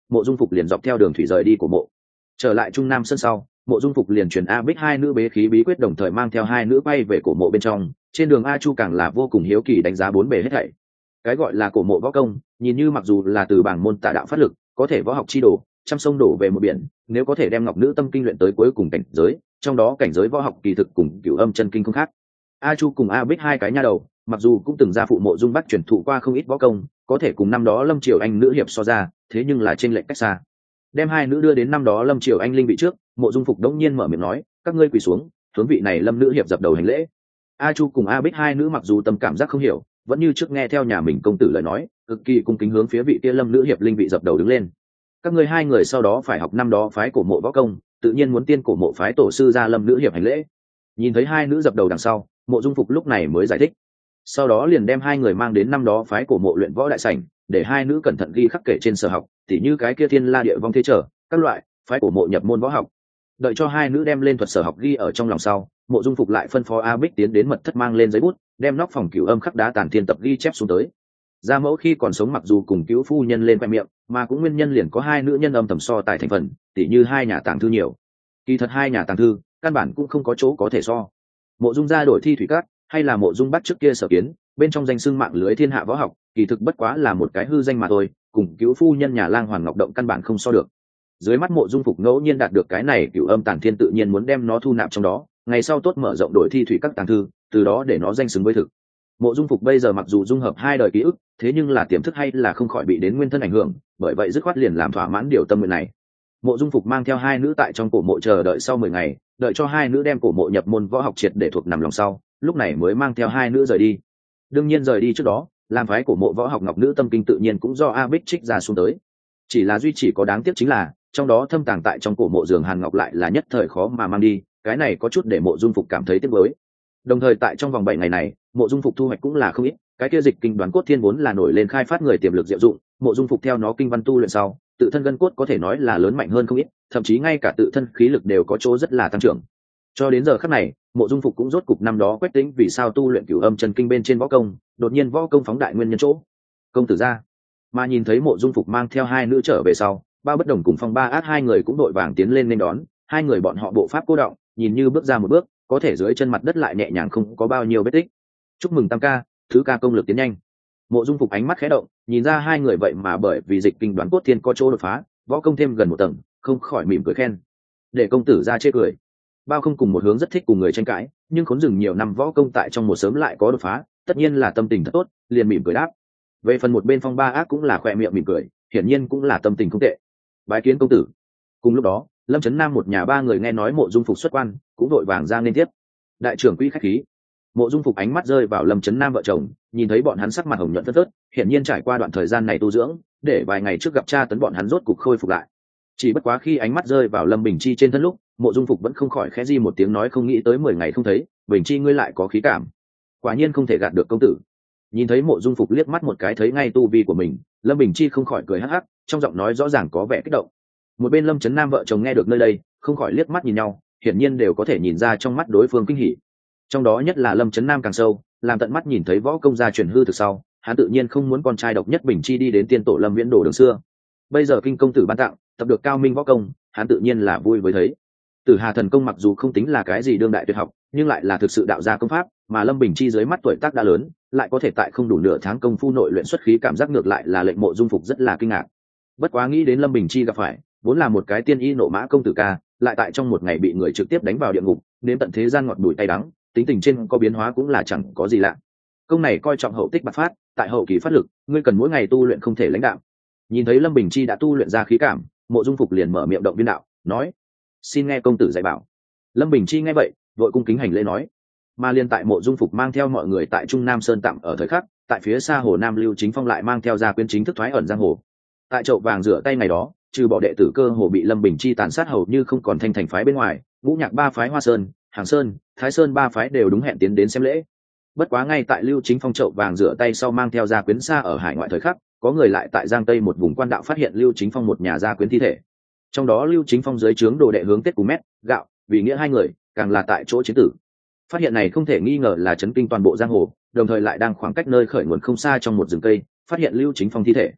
Mộ Dung Phục liền dọc theo đường thủy rời đi của mộ. Trở lại Trung Nam Sơn sau, Mộ Dung Phục liền truyền A Bích hai nữ bế khí bí quyết, đồng thời mang theo hai nữ bay về cổ mộ bên trong. Trên đường A Chu càng là vô cùng hiếu kỳ đánh giá bốn bề hết thảy. Cái gọi là cổ mộ võ công, nhìn như mặc dù là từ bảng môn tả đạo phát lực, có thể võ học chi đồ, trăm sông đổ về một biển, nếu có thể đem Ngọc Nữ Tâm Kinh luyện tới cuối cùng cảnh giới, trong đó cảnh giới võ học kỳ thực cùng Cửu Âm Chân Kinh không khác. A Chu cùng A Bích hai cái nha đầu, mặc dù cũng từng ra phụ Mộ Dung Bắc truyền thụ qua không ít võ công, có thể cùng năm đó Lâm Triều Anh nữ hiệp so ra, thế nhưng là trên lệch cách xa. Đem hai nữ đưa đến năm đó Lâm Triều Anh linh vị trước, Mộ Dung Phục đống nhiên mở miệng nói, các ngươi quỳ xuống, hướng vị này Lâm nữ hiệp dập đầu hành lễ. A Chu cùng A Bích hai nữ mặc dù tâm cảm giác không hiểu, vẫn như trước nghe theo nhà mình công tử lời nói, cực kỳ cung kính hướng phía vị kia Lâm nữ hiệp linh vị dập đầu đứng lên. Các ngươi hai người sau đó phải học năm đó phái cổ mộ võ công, tự nhiên muốn tiên cổ mộ phái tổ sư ra Lâm nữ hiệp hành lễ. Nhìn thấy hai nữ dập đầu đằng sau, Mộ Dung Phục lúc này mới giải thích. Sau đó liền đem hai người mang đến năm đó phái cổ mộ luyện võ đại sảnh, để hai nữ cẩn thận ghi khắc kể trên sở học, tỉ như cái kia thiên la địa vong thế trở, các loại phái cổ mộ nhập môn võ học. Đợi cho hai nữ đem lên thuật sở học ghi ở trong lòng sau, Mộ Dung Phục lại phân phó A Bích tiến đến mật thất mang lên giấy bút, đem nóc phòng Cửu Âm khắc đá tản thiên tập ghi chép xuống tới. Gia mẫu khi còn sống mặc dù cùng cứu phu nhân lên khoe miệng, mà cũng nguyên nhân liền có hai nữ nhân âm thầm so tài thành phần, tỉ như hai nhà tàng thư nhiều. Kỳ thật hai nhà tàng thư, căn bản cũng không có chỗ có thể so. Mộ Dung gia đổi thi thủy cát, hay là Mộ Dung Bắc trước kia sở kiến, bên trong danh xưng mạng lưới thiên hạ võ học, kỳ thực bất quá là một cái hư danh mà thôi, cùng cứu phu nhân nhà Lang Hoàn Ngọc Động căn bản không so được. Dưới mắt Mộ Dung Phục ngẫu nhiên đạt được cái này Cửu Âm tàng thiên, tự nhiên muốn đem nó thu nạp trong đó, ngày sau tốt mở rộng đổi thi thủy các tàng thư, từ đó để nó danh xứng với thực. Mộ Dung Phục bây giờ mặc dù dung hợp hai đời ký ức, thế nhưng là tiềm thức hay là không khỏi bị đến nguyên thân ảnh hưởng, bởi vậy dứt khoát liền làm thỏa mãn điều tâm nguyện này. Mộ Dung Phục mang theo hai nữ tại trong cổ mộ chờ đợi sau mười ngày, đợi cho hai nữ đem cổ mộ nhập môn võ học triệt để thuộc nằm lòng sau, lúc này mới mang theo hai nữ rời đi. Đương nhiên rời đi trước đó, làm phái cổ mộ võ học Ngọc Nữ Tâm Kinh tự nhiên cũng do A Bích trích ra xuống tới. Chỉ là duy chỉ có đáng tiếc chính là, trong đó thâm tàng tại trong cổ mộ giường Hàn Ngọc lại là nhất thời khó mà mang đi, cái này có chút để Mộ Dung Phục cảm thấy tiếc nuối. Đồng thời tại trong vòng bảy ngày này, Mộ Dung Phục thu hoạch cũng là không ít, cái kia dịch kinh đoán cốt thiên vốn là nổi lên khai phát người tiềm lực diệu dụng, Mộ Dung Phục theo nó kinh văn tu luyện sau, tự thân gân cốt có thể nói là lớn mạnh hơn không ít, thậm chí ngay cả tự thân khí lực đều có chỗ rất là tăng trưởng. Cho đến giờ khắc này, Mộ Dung Phục cũng rốt cục năm đó quét tính vì sao tu luyện Cửu Âm chân kinh bên trên võ công, đột nhiên võ công phóng đại nguyên nhân chỗ. Công tử gia, mà nhìn thấy Mộ Dung Phục mang theo hai nữ trở về sau, Ba Bất Đồng cùng Phong Ba Ác hai người cũng đội vàng tiến lên nên đón, hai người bọn họ bộ pháp cô động, nhìn như bước ra một bước, có thể dưới chân mặt đất lại nhẹ nhàng không có bao nhiêu vết tích. Chúc mừng Tam ca, thứ ca công lực tiến nhanh. Mộ Dung Phục ánh mắt khẽ động, nhìn ra hai người vậy mà bởi vì dịch kinh đoán cốt thiên có chỗ đột phá, võ công thêm gần một tầng, không khỏi mỉm cười khen. Để công tử ra chê cười. Bao Không cùng một hướng rất thích cùng người tranh cãi, nhưng khốn rừng nhiều năm võ công tại trong một sớm lại có đột phá, tất nhiên là tâm tình thật tốt, liền mỉm cười đáp. Về phần một bên Phong Ba Ác cũng là khỏe miệng mỉm cười, hiển nhiên cũng là tâm tình không tệ. Bái kiến công tử. Cùng lúc đó, Lâm Chấn Nam một nhà ba người nghe nói Mộ Dung Phục xuất quan, cũng vội vàng ra nên tiếp. Đại trưởng quỹ khách khí. Mộ Dung Phục ánh mắt rơi vào Lâm Chấn Nam vợ chồng, nhìn thấy bọn hắn sắc mặt hồng nhuận phớt phớt, hiển nhiên trải qua đoạn thời gian này tu dưỡng, để vài ngày trước gặp cha tấn bọn hắn rốt cục khôi phục lại. Chỉ bất quá khi ánh mắt rơi vào Lâm Bình Chi trên thân lúc, Mộ Dung Phục vẫn không khỏi khẽ di một tiếng nói không nghĩ tới mười ngày không thấy, Bình Chi ngươi lại có khí cảm. Quả nhiên không thể gạt được công tử. Nhìn thấy Mộ Dung Phục liếc mắt một cái thấy ngay tu vi của mình, Lâm Bình Chi không khỏi cười hắc hắc, trong giọng nói rõ ràng có vẻ kích động. Một bên Lâm Chấn Nam vợ chồng nghe được nơi đây, không khỏi liếc mắt nhìn nhau, hiển nhiên đều có thể nhìn ra trong mắt đối phương kinh hỉ. Trong đó nhất là Lâm Chấn Nam càng sâu, làm tận mắt nhìn thấy võ công gia truyền hư thực sau, hắn tự nhiên không muốn con trai độc nhất Bình Chi đi đến tiên tổ Lâm Viễn Đồ đường xưa. Bây giờ kinh công tử ban tặng, tập được cao minh võ công, hắn tự nhiên là vui với thấy. Tử Hà thần công mặc dù không tính là cái gì đương đại tuyệt học, nhưng lại là thực sự đạo gia công pháp, mà Lâm Bình Chi dưới mắt tuổi tác đã lớn, lại có thể tại không đủ nửa tháng công phu nội luyện xuất khí, cảm giác ngược lại là lệnh Mộ Dung Phục rất là kinh ngạc. Bất quá nghĩ đến Lâm Bình Chi gặp phải, vốn là một cái tiên y nộ mã công tử ca, lại tại trong một ngày bị người trực tiếp đánh vào địa ngục, nếm tận thế gian ngọt bùi tay đắng, tính tình trên có biến hóa cũng là chẳng có gì lạ. Công này coi trọng hậu tích bạc phát, tại hậu kỳ phát lực, ngươi cần mỗi ngày tu luyện không thể lãnh đạo. Nhìn thấy Lâm Bình Chi đã tu luyện ra khí cảm, Mộ Dung Phục liền mở miệng động viên đạo, nói: xin nghe công tử dạy bảo. Lâm Bình Chi nghe vậy, vội cung kính hành lễ nói. Mà liên tại Mộ Dung Phục mang theo mọi người tại Trung Nam Sơn tạm ở thời khắc, tại phía xa hồ Nam Lưu Chính Phong lại mang theo gia quyến chính thức thoái ẩn giang hồ. Tại chậu vàng rửa tay ngày đó, trừ bỏ đệ tử cơ hồ bị Lâm Bình Chi tàn sát hầu như không còn thanh thành phái bên ngoài, ngũ nhạc ba phái Hoa Sơn, Hàng Sơn, Thái Sơn ba phái đều đúng hẹn tiến đến xem lễ. Bất quá ngay tại Lưu Chính Phong chậu vàng rửa tay sau mang theo gia quyến xa ở hải ngoại thời khắc, có người lại tại Giang Tây một vùng quan đạo phát hiện Lưu Chính Phong một nhà gia quyến thi thể. Trong đó Lưu Chính Phong dưới trướng đồ đệ hướng Tết Cú Mét, Gạo, vì nghĩa hai người, càng là tại chỗ chiến tử. Phát hiện này không thể nghi ngờ là chấn kinh toàn bộ giang hồ, đồng thời lại đang khoảng cách nơi khởi nguồn không xa trong một rừng cây, phát hiện Lưu Chính Phong thi thể.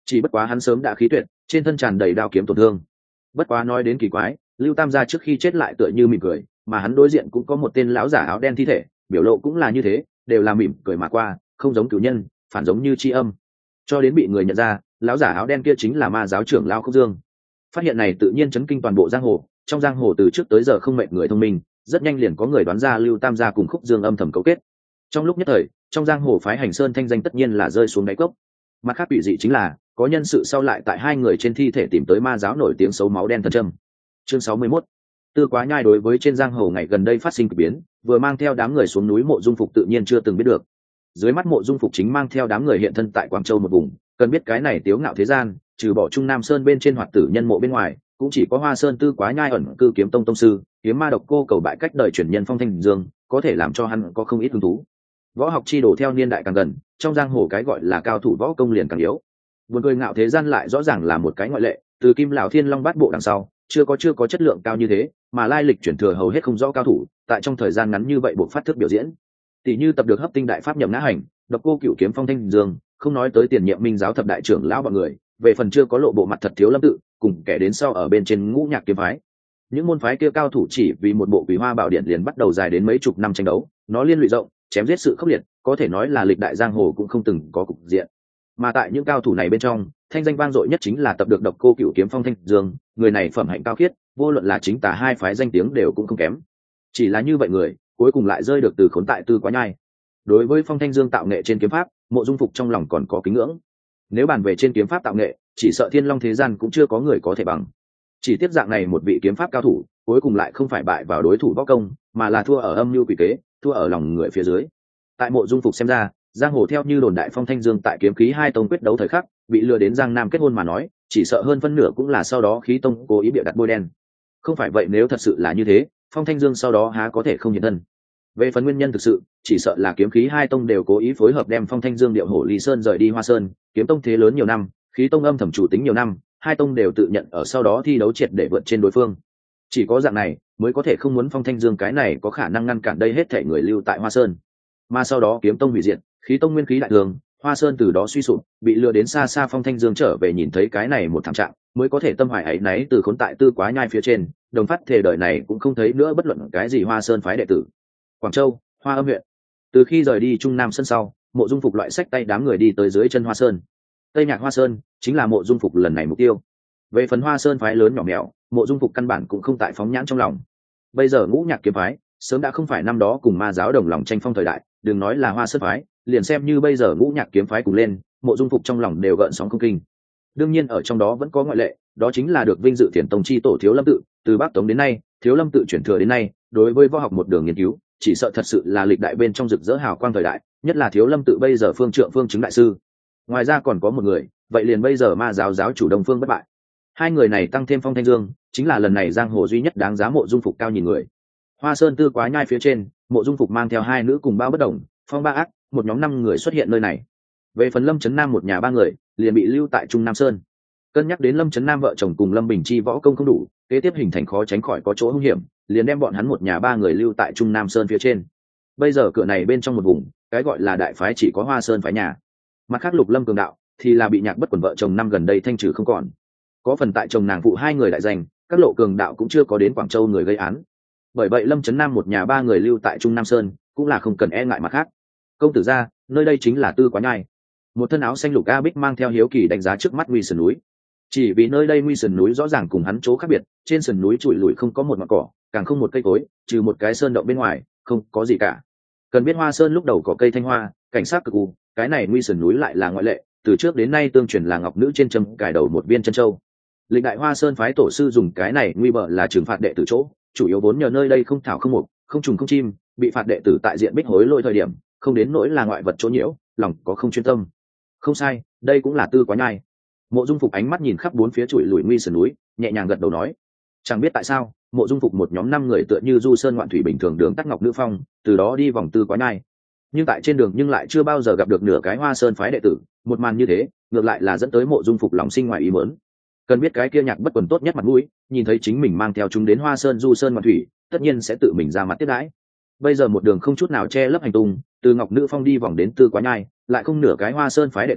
chỉ bất quá hắn sớm đã khí tuyệt, trên thân tràn đầy đao kiếm tổn thương. Bất quá nói đến kỳ quái, Lưu Tam gia trước khi chết lại tựa như mỉm cười, mà hắn đối diện cũng có một tên lão giả áo đen thi thể, biểu lộ cũng là như thế, đều là mỉm cười mà qua, không giống cửu nhân, phản giống như tri âm. Cho đến bị người nhận ra, lão giả áo đen kia chính là ma giáo trưởng lão Khúc Dương. Phát hiện này tự nhiên chấn kinh toàn bộ giang hồ, trong giang hồ từ trước tới giờ không mệt người thông minh, rất nhanh liền có người đoán ra Lưu Tam gia cùng Khúc Dương âm thầm cấu kết. Trong lúc nhất thời, trong giang hồ phái Hành Sơn thanh danh tất nhiên là rơi xuống đáy cốc. Mặt khác bị dị chính là có nhân sự sau lại tại hai người trên thi thể tìm tới ma giáo nổi tiếng xấu máu đen thần châm. Chương sáu mươi mốt. Tư Quá Nhai đối với trên giang hồ ngày gần đây phát sinh kỳ biến, vừa mang theo đám người xuống núi Mộ Dung Phục tự nhiên chưa từng biết được. Dưới mắt Mộ Dung Phục chính mang theo đám người hiện thân tại Quảng Châu một vùng, cần biết cái này tiếu ngạo thế gian, trừ bỏ Trung Nam Sơn bên trên hoạt tử nhân mộ bên ngoài, cũng chỉ có Hoa Sơn Tư Quá Nhai ẩn cư kiếm tông tông sư, kiếm ma độc cô cầu bại cách đời truyền nhân Phong Thanh Dương, có thể làm cho hắn có không ít hứng thú. Võ học chi đổ theo niên đại càng gần, trong giang hồ cái gọi là cao thủ võ công liền càng yếu. Buồn cười ngạo thế gian lại rõ ràng là một cái ngoại lệ, từ Kim Lão Thiên Long Bát Bộ đằng sau, chưa có chưa có chất lượng cao như thế, mà lai lịch chuyển thừa hầu hết không rõ cao thủ, tại trong thời gian ngắn như vậy buộc phát thức biểu diễn. Tỷ như tập được hấp tinh đại pháp nhậm ngã hành, độc cô cửu kiếm Phong Thanh Dương, không nói tới tiền nhiệm minh giáo thập đại trưởng lão bọn người, về phần chưa có lộ bộ mặt thật Thiếu Lâm tự, cùng kẻ đến sau ở bên trên ngũ nhạc kiếm phái. Những môn phái kia cao thủ chỉ vì một bộ Quý Hoa Bảo Điện liền bắt đầu dài đến mấy chục năm tranh đấu, nó liên lụy rộng, chém giết sự khốc liệt, có thể nói là lịch đại giang hồ cũng không từng có cục diện. Mà tại những cao thủ này bên trong, thanh danh vang dội nhất chính là tập được độc cô cửu kiếm Phong Thanh Dương, người này phẩm hạnh cao khiết, vô luận là chính tà hai phái danh tiếng đều cũng không kém. Chỉ là như vậy người, cuối cùng lại rơi được từ khốn tại Tư Quá Nhai. Đối với Phong Thanh Dương tạo nghệ trên kiếm pháp, Mộ Dung Phục trong lòng còn có kính ngưỡng. Nếu bàn về trên kiếm pháp tạo nghệ, chỉ sợ thiên long thế gian cũng chưa có người có thể bằng. Chỉ tiếp dạng này một vị kiếm pháp cao thủ, cuối cùng lại không phải bại vào đối thủ võ công, mà là thua ở âm mưu quỷ kế, thua ở lòng người phía dưới. Tại Mộ Dung Phục xem ra, giang hồ theo như đồn đại Phong Thanh Dương tại kiếm khí hai tông quyết đấu thời khắc bị lừa đến Giang Nam kết hôn mà nói, chỉ sợ hơn phân nửa cũng là sau đó khí tông cố ý bịa đặt bôi đen. Không phải vậy nếu thật sự là như thế, Phong Thanh Dương sau đó há có thể không hiện thân. Về phần nguyên nhân thực sự, chỉ sợ là kiếm khí hai tông đều cố ý phối hợp đem Phong Thanh Dương điệu hổ Lý Sơn rời đi Hoa Sơn, kiếm tông thế lớn nhiều năm, khí tông âm thầm chủ tính nhiều năm, hai tông đều tự nhận ở sau đó thi đấu triệt để vượt trên đối phương. Chỉ có dạng này mới có thể không muốn Phong Thanh Dương cái này có khả năng ngăn cản đây hết thể người lưu tại Hoa Sơn. Mà sau đó kiếm tông hủy diệt, khí tông nguyên khí đại thường, Hoa Sơn từ đó suy sụp, bị lừa đến xa xa Phong Thanh Dương trở về nhìn thấy cái này một thảm trạng, mới có thể tâm hoài ấy náy từ khốn tại Tư Quá Nhai phía trên, đồng phát thể đời này cũng không thấy nữa bất luận cái gì Hoa Sơn phái đệ tử. Quảng Châu, Hoa Âm huyện. Từ khi rời đi Trung Nam Sơn sau, Mộ Dung Phục loại sách tay đám người đi tới dưới chân Hoa Sơn. Tây Nhạc Hoa Sơn chính là Mộ Dung Phục lần này mục tiêu. Về phần Hoa Sơn phái lớn nhỏ mèo, Mộ Dung Phục căn bản cũng không tại phóng nhãn trong lòng. Bây giờ ngũ nhạc kiếm phái sớm đã không phải năm đó cùng ma giáo đồng lòng tranh phong thời đại, đừng nói là Hoa Sơn phái, liền xem như bây giờ ngũ nhạc kiếm phái cùng lên, Mộ Dung Phục trong lòng đều gợn sóng không kinh. Đương nhiên ở trong đó vẫn có ngoại lệ, đó chính là được vinh dự thiền tông chi tổ Thiếu Lâm tự, từ Bắc Tống đến nay, Thiếu Lâm tự chuyển thừa đến nay, đối với võ học một đường nghiên cứu, chỉ sợ thật sự là lịch đại bên trong rực rỡ hào quang thời đại, nhất là Thiếu Lâm tự bây giờ phương trượng phương chứng đại sư. Ngoài ra còn có một người, vậy liền bây giờ ma giáo giáo chủ Đông Phương Bất Bại. Hai người này tăng thêm Phong Thanh Dương, chính là lần này giang hồ duy nhất đáng giá Mộ Dung Phục cao nhìn người. Hoa Sơn Tư Quá Nhai phía trên, Mộ Dung Phục mang theo hai nữ cùng bao bất đồng, Phong Ba Ác, một nhóm năm người xuất hiện nơi này. Về phần Lâm Chấn Nam một nhà ba người, liền bị lưu tại Trung Nam Sơn. Cân nhắc đến Lâm Chấn Nam vợ chồng cùng Lâm Bình Chi võ công không đủ, kế tiếp hình thành khó tránh khỏi có chỗ hung hiểm, liền đem bọn hắn một nhà ba người lưu tại Trung Nam Sơn phía trên. Bây giờ cửa này bên trong một vùng, cái gọi là đại phái chỉ có Hoa Sơn phái nhà. Mặt khác Lục Lâm cường đạo thì là bị Nhạc Bất Quần vợ chồng năm gần đây thanh trừ không còn. Có phần tại chồng nàng phụ hai người đại danh, các lộ cường đạo cũng chưa có đến Quảng Châu người gây án. Bởi vậy Lâm Chấn Nam một nhà ba người lưu tại Trung Nam Sơn, cũng là không cần e ngại mặt khác. Công tử gia, nơi đây chính là Tư Quá Nhai. Một thân áo xanh lục A Bích mang theo hiếu kỳ đánh giá trước mắt nguy sườn núi. Chỉ vì nơi đây nguy sườn núi rõ ràng cùng hắn chỗ khác biệt, trên sườn núi trụi lùi không có một ngọn cỏ, càng không một cây cối, trừ một cái sơn động bên ngoài, không có gì cả. Cần biết Hoa Sơn lúc đầu có cây thanh hoa, cảnh sát cực u, cái này nguy sườn núi lại là ngoại lệ, từ trước đến nay tương truyền là ngọc nữ trên châm cài đầu một viên chân châu. Lịch đại Hoa Sơn phái tổ sư dùng cái này nguy bờ là trừng phạt đệ tử chỗ, chủ yếu vốn nhờ nơi đây không thảo không mục, không trùng không chim, bị phạt đệ tử tại diện bích hối lôi thời điểm, không đến nỗi là ngoại vật chỗ nhiễu, lòng có không chuyên tâm. Không sai, đây cũng là Tư Quá Nhai. Mộ Dung Phục ánh mắt nhìn khắp bốn phía trụi lùi nguy sườn núi, nhẹ nhàng gật đầu nói, chẳng biết tại sao, Mộ Dung Phục một nhóm năm người tựa như du sơn ngoạn thủy bình thường đường tắt ngọc nữ phong, từ đó đi vòng Tư Quá Nhai. Nhưng tại trên đường nhưng lại chưa bao giờ gặp được nửa cái Hoa Sơn phái đệ tử, một màn như thế, ngược lại là dẫn tới Mộ Dung Phục lòng sinh ngoài ý muốn. Cần biết cái kia Nhạc Bất Quần tốt nhất mặt mũi, nhìn thấy chính mình mang theo chúng đến Hoa Sơn du sơn ngoạn thủy, tất nhiên sẽ tự mình ra mặt tiếp đãi. Bây giờ một đường không chút nào che lấp hành tung, từ ngọc nữ phong đi vòng đến Tư Quá Nhai, lại không nửa cái Hoa Sơn phái đệ tử,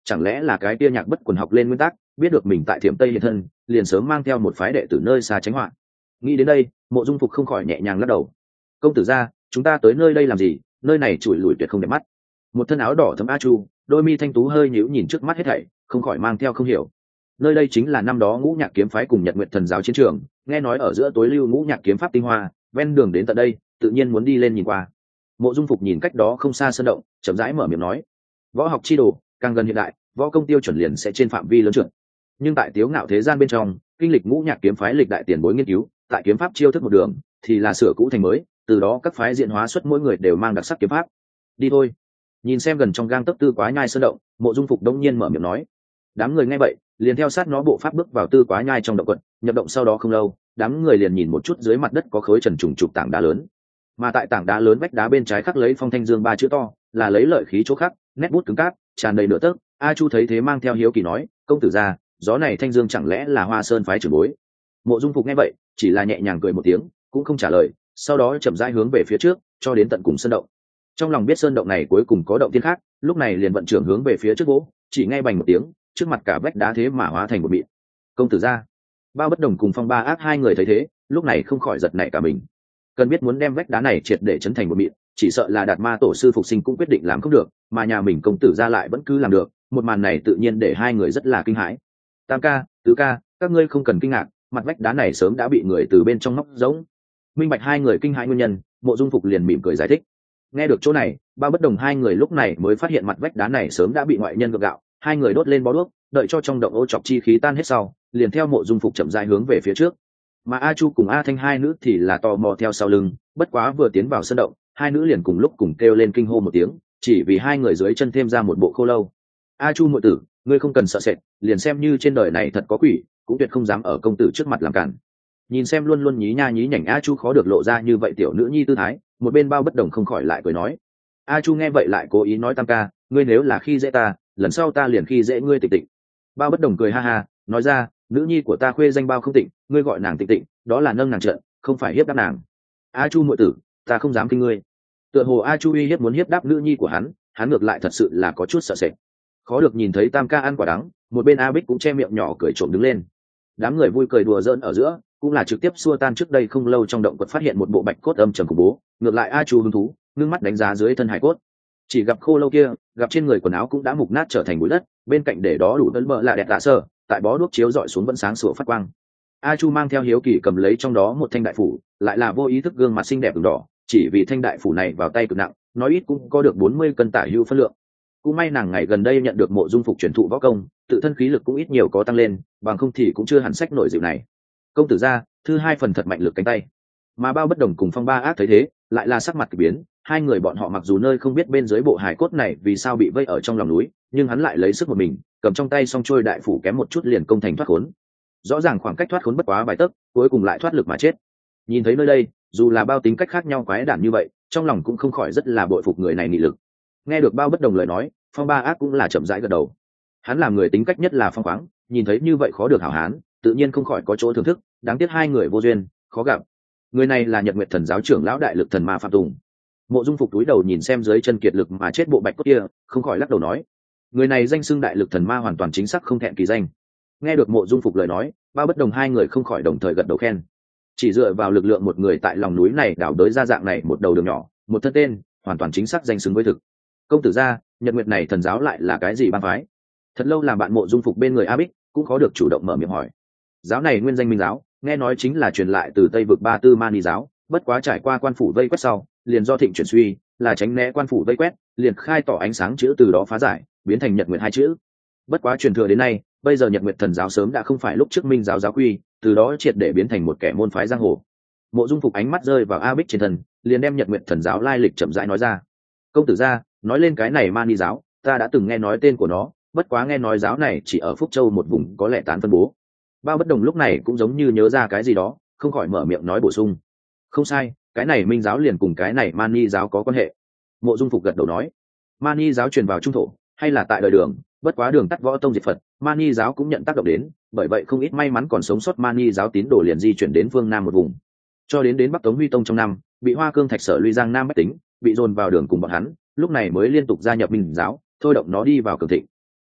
chẳng lẽ là cái kia nhạc bất quần học lên nguyên tắc, biết được mình tại thiểm tây hiện thân, liền sớm mang theo một phái đệ tử nơi xa tránh họa. Nghĩ đến đây, Mộ Dung Phục không khỏi nhẹ nhàng lắc đầu. Công tử gia, chúng ta tới nơi đây làm gì? Nơi này chùi lủi tuyệt không đẹp mắt. Một thân áo đỏ thấm a chu, đôi mi thanh tú hơi nhíu nhìn trước mắt hết thảy, không khỏi mang theo không hiểu. Nơi đây chính là năm đó Ngũ Nhạc kiếm phái cùng Nhật Nguyệt thần giáo chiến trường, nghe nói ở giữa tối lưu Ngũ Nhạc kiếm pháp tinh hoa, ven đường đến tận đây, tự nhiên muốn đi lên nhìn qua. Mộ Dung Phục nhìn cách đó không xa sơn động, chậm rãi mở miệng nói: võ học chi đồ càng gần hiện đại, võ công tiêu chuẩn liền sẽ trên phạm vi lớn trưởng. Nhưng tại tiếu ngạo thế gian bên trong, kinh lịch Ngũ Nhạc kiếm phái lịch đại tiền bối nghiên cứu, tại kiếm pháp chiêu thức một đường, thì là sửa cũ thành mới, từ đó các phái diễn hóa xuất mỗi người đều mang đặc sắc kiếm pháp. Đi thôi. Nhìn xem gần trong gang tấc Tư Quá Nhai sơn động, Mộ Dung Phục đông nhiên mở miệng nói. Đám người nghe vậy, liền theo sát nó bộ pháp bước vào Tư Quá Nhai trong động quật. Nhập động sau đó không lâu, đám người liền nhìn một chút dưới mặt đất có khối trần trùng trục tảng đá lớn, mà tại tảng đá lớn vách đá bên trái khắc lấy Phong Thanh Dương ba chữ to, là lấy lợi khí chỗ khắc, nét bút cứng cáp, tràn đầy nửa tấc. A Chu thấy thế mang theo hiếu kỳ nói: công tử gia, gió này Thanh Dương chẳng lẽ là Hoa Sơn phái trưởng bối? Mộ Dung Phục nghe vậy, chỉ là nhẹ nhàng cười một tiếng, cũng không trả lời, sau đó chậm rãi hướng về phía trước, cho đến tận cùng sơn động. Trong lòng biết sơn động này cuối cùng có động tiên khác, lúc này liền vận trưởng hướng về phía trước vỗ, chỉ nghe bành một tiếng, trước mặt cả vách đá thế mà hóa thành một mịn. Công tử gia, Bao Bất Đồng cùng Phong Ba Ác hai người thấy thế, lúc này không khỏi giật nảy cả mình. Cần biết muốn đem vách đá này triệt để chấn thành một mịn, chỉ sợ là Đạt Ma tổ sư phục sinh cũng quyết định làm không được, mà nhà mình công tử gia lại vẫn cứ làm được, một màn này tự nhiên để hai người rất là kinh hãi. Tam ca, tứ ca, các ngươi không cần kinh ngạc, mặt vách đá này sớm đã bị người từ bên trong móc rỗng. Minh bạch hai người kinh hãi nguyên nhân, Mộ Dung Phục liền mỉm cười giải thích. Nghe được chỗ này, Bao Bất Đồng hai người lúc này mới phát hiện mặt vách đá này sớm đã bị ngoại nhân gượng gạo, hai người đốt lên bó đuốc, đợi cho trong động ô chọc chi khí tan hết sau, liền theo Mộ Dung Phục chậm rãi hướng về phía trước. Mà A Chu cùng A Thanh hai nữ thì là tò mò theo sau lưng, bất quá vừa tiến vào sân động, hai nữ liền cùng lúc cùng kêu lên kinh hô một tiếng, chỉ vì hai người dưới chân thêm ra một bộ khô lâu. A Chu muội tử, ngươi không cần sợ sệt, liền xem như trên đời này thật có quỷ, cũng tuyệt không dám ở công tử trước mặt làm cản. Nhìn xem luôn luôn nhí nha nhí nhảnh A Chu khó được lộ ra như vậy tiểu nữ nhi tư thái, một bên Bao Bất Đồng không khỏi lại cười nói. A Chu nghe vậy lại cố ý nói: tam ca, ngươi nếu là khi dễ ta, lần sau ta liền khi dễ ngươi Tịnh Tịnh. Bao Bất Đồng cười ha ha, nói ra: nữ nhi của ta khuê danh Bao Không Tịnh, ngươi gọi nàng Tịnh Tịnh, đó là nâng nàng trận, không phải hiếp đáp nàng. A Chu muội tử, ta không dám kinh ngươi. Tựa hồ A Chu uy hiếp muốn hiếp đáp nữ nhi của hắn, hắn ngược lại thật sự là có chút sợ sệt. Khó được nhìn thấy tam ca ăn quả đắng, một bên A Bích cũng che miệng nhỏ cười trộm đứng lên. Đám người vui cười đùa giỡn ở giữa, cũng là trực tiếp xua tan trước đây không lâu trong động quật phát hiện một bộ bạch cốt âm trầm khủng bố. Ngược lại A Chu hứng thú, ngưng mắt đánh giá dưới thân hải cốt, chỉ gặp khô lâu kia, gặp trên người quần áo cũng đã mục nát trở thành bụi đất, bên cạnh để đó đủ đơn bờ là đẹp tạ sơ, tại bó đuốc chiếu dọi xuống vẫn sáng sủa phát quang. A Chu mang theo hiếu kỳ cầm lấy trong đó một thanh đại phủ, lại là vô ý thức gương mặt xinh đẹp ửng đỏ, chỉ vì thanh đại phủ này vào tay cực nặng, nói ít cũng có được bốn mươi cân tả hữu phân lượng. Cũng may nàng ngày gần đây nhận được Mộ Dung Phục truyền thụ võ công, tự thân khí lực cũng ít nhiều có tăng lên, bằng không thì cũng chưa hẳn sách nổi dịu này. Công tử gia, thứ hai phần thật mạnh lực cánh tay. Mà Bao Bất Đồng cùng Phong Ba Ác thấy thế, lại là sắc mặt kỳ biến, hai người bọn họ mặc dù nơi không biết bên dưới bộ hài cốt này vì sao bị vây ở trong lòng núi, nhưng hắn lại lấy sức một mình, cầm trong tay song trôi đại phủ kém một chút liền công thành thoát khốn. Rõ ràng khoảng cách thoát khốn bất quá vài tấc, cuối cùng lại thoát lực mà chết. Nhìn thấy nơi đây, dù là Bao tính cách khác nhau quái đản như vậy, trong lòng cũng không khỏi rất là bội phục người này nghị lực. Nghe được Bao Bất Đồng lời nói, Phong Ba Ác cũng là chậm rãi gật đầu. Hắn làm người tính cách nhất là phong khoáng, nhìn thấy như vậy khó được hảo hán, tự nhiên không khỏi có chỗ thưởng thức, đáng tiếc hai người vô duyên, khó gặp. Người này là Nhật Nguyệt thần giáo trưởng lão đại lực thần ma Phạm Tùng. Mộ Dung Phục túi đầu nhìn xem dưới chân kiệt lực mà chết bộ bạch cốt kia, không khỏi lắc đầu nói: người này danh xưng đại lực thần ma hoàn toàn chính xác không thẹn kỳ danh. Nghe được Mộ Dung Phục lời nói, Bao Bất Đồng hai người không khỏi đồng thời gật đầu khen. Chỉ dựa vào lực lượng một người tại lòng núi này đào đới ra dạng này một đầu đường nhỏ, một thân tên, hoàn toàn chính xác danh xứng với thực. Công tử gia, Nhật Nguyệt này thần giáo lại là cái gì bang phái? Thật lâu làm bạn Mộ Dung Phục bên người A Bích, cũng khó được chủ động mở miệng hỏi. Giáo này nguyên danh Minh giáo, nghe nói chính là truyền lại từ Tây vực Ba Tư Mani giáo, bất quá trải qua quan phủ vây quét sau, liền do thịnh chuyển suy, là tránh né quan phủ vây quét, liền khai tỏ ánh sáng chữ từ đó phá giải, biến thành Nhật Nguyệt hai chữ. Bất quá truyền thừa đến nay, bây giờ Nhật Nguyệt thần giáo sớm đã không phải lúc trước Minh giáo giáo quy, từ đó triệt để biến thành một kẻ môn phái giang hồ. Mộ Dung Phục ánh mắt rơi vào A Bích trên thân, liền đem Nhật Nguyệt thần giáo lai lịch chậm rãi nói ra. Công tử gia, nói lên cái này Mani giáo, ta đã từng nghe nói tên của nó, bất quá nghe nói giáo này chỉ ở Phúc Châu một vùng có lẽ tán phân bố. Bao Bất Đồng lúc này cũng giống như nhớ ra cái gì đó, không khỏi mở miệng nói bổ sung. Không sai, cái này Minh giáo liền cùng cái này Mani giáo có quan hệ. Mộ Dung Phục gật đầu nói. Mani giáo truyền vào trung thổ, hay là tại đời Đường, bất quá Đường tắt võ tông diệt Phật, Mani giáo cũng nhận tác động đến, bởi vậy không ít may mắn còn sống sót Mani giáo tín đồ liền di chuyển đến phương Nam một vùng. Cho đến đến Bắc Tống Huy Tông trong năm, bị Hoa Cương Thạch Sở Luy Giang Nam bách tính, bị dồn vào đường cùng bọn hắn, lúc này mới liên tục gia nhập Minh giáo, thôi động nó đi vào cường thịnh.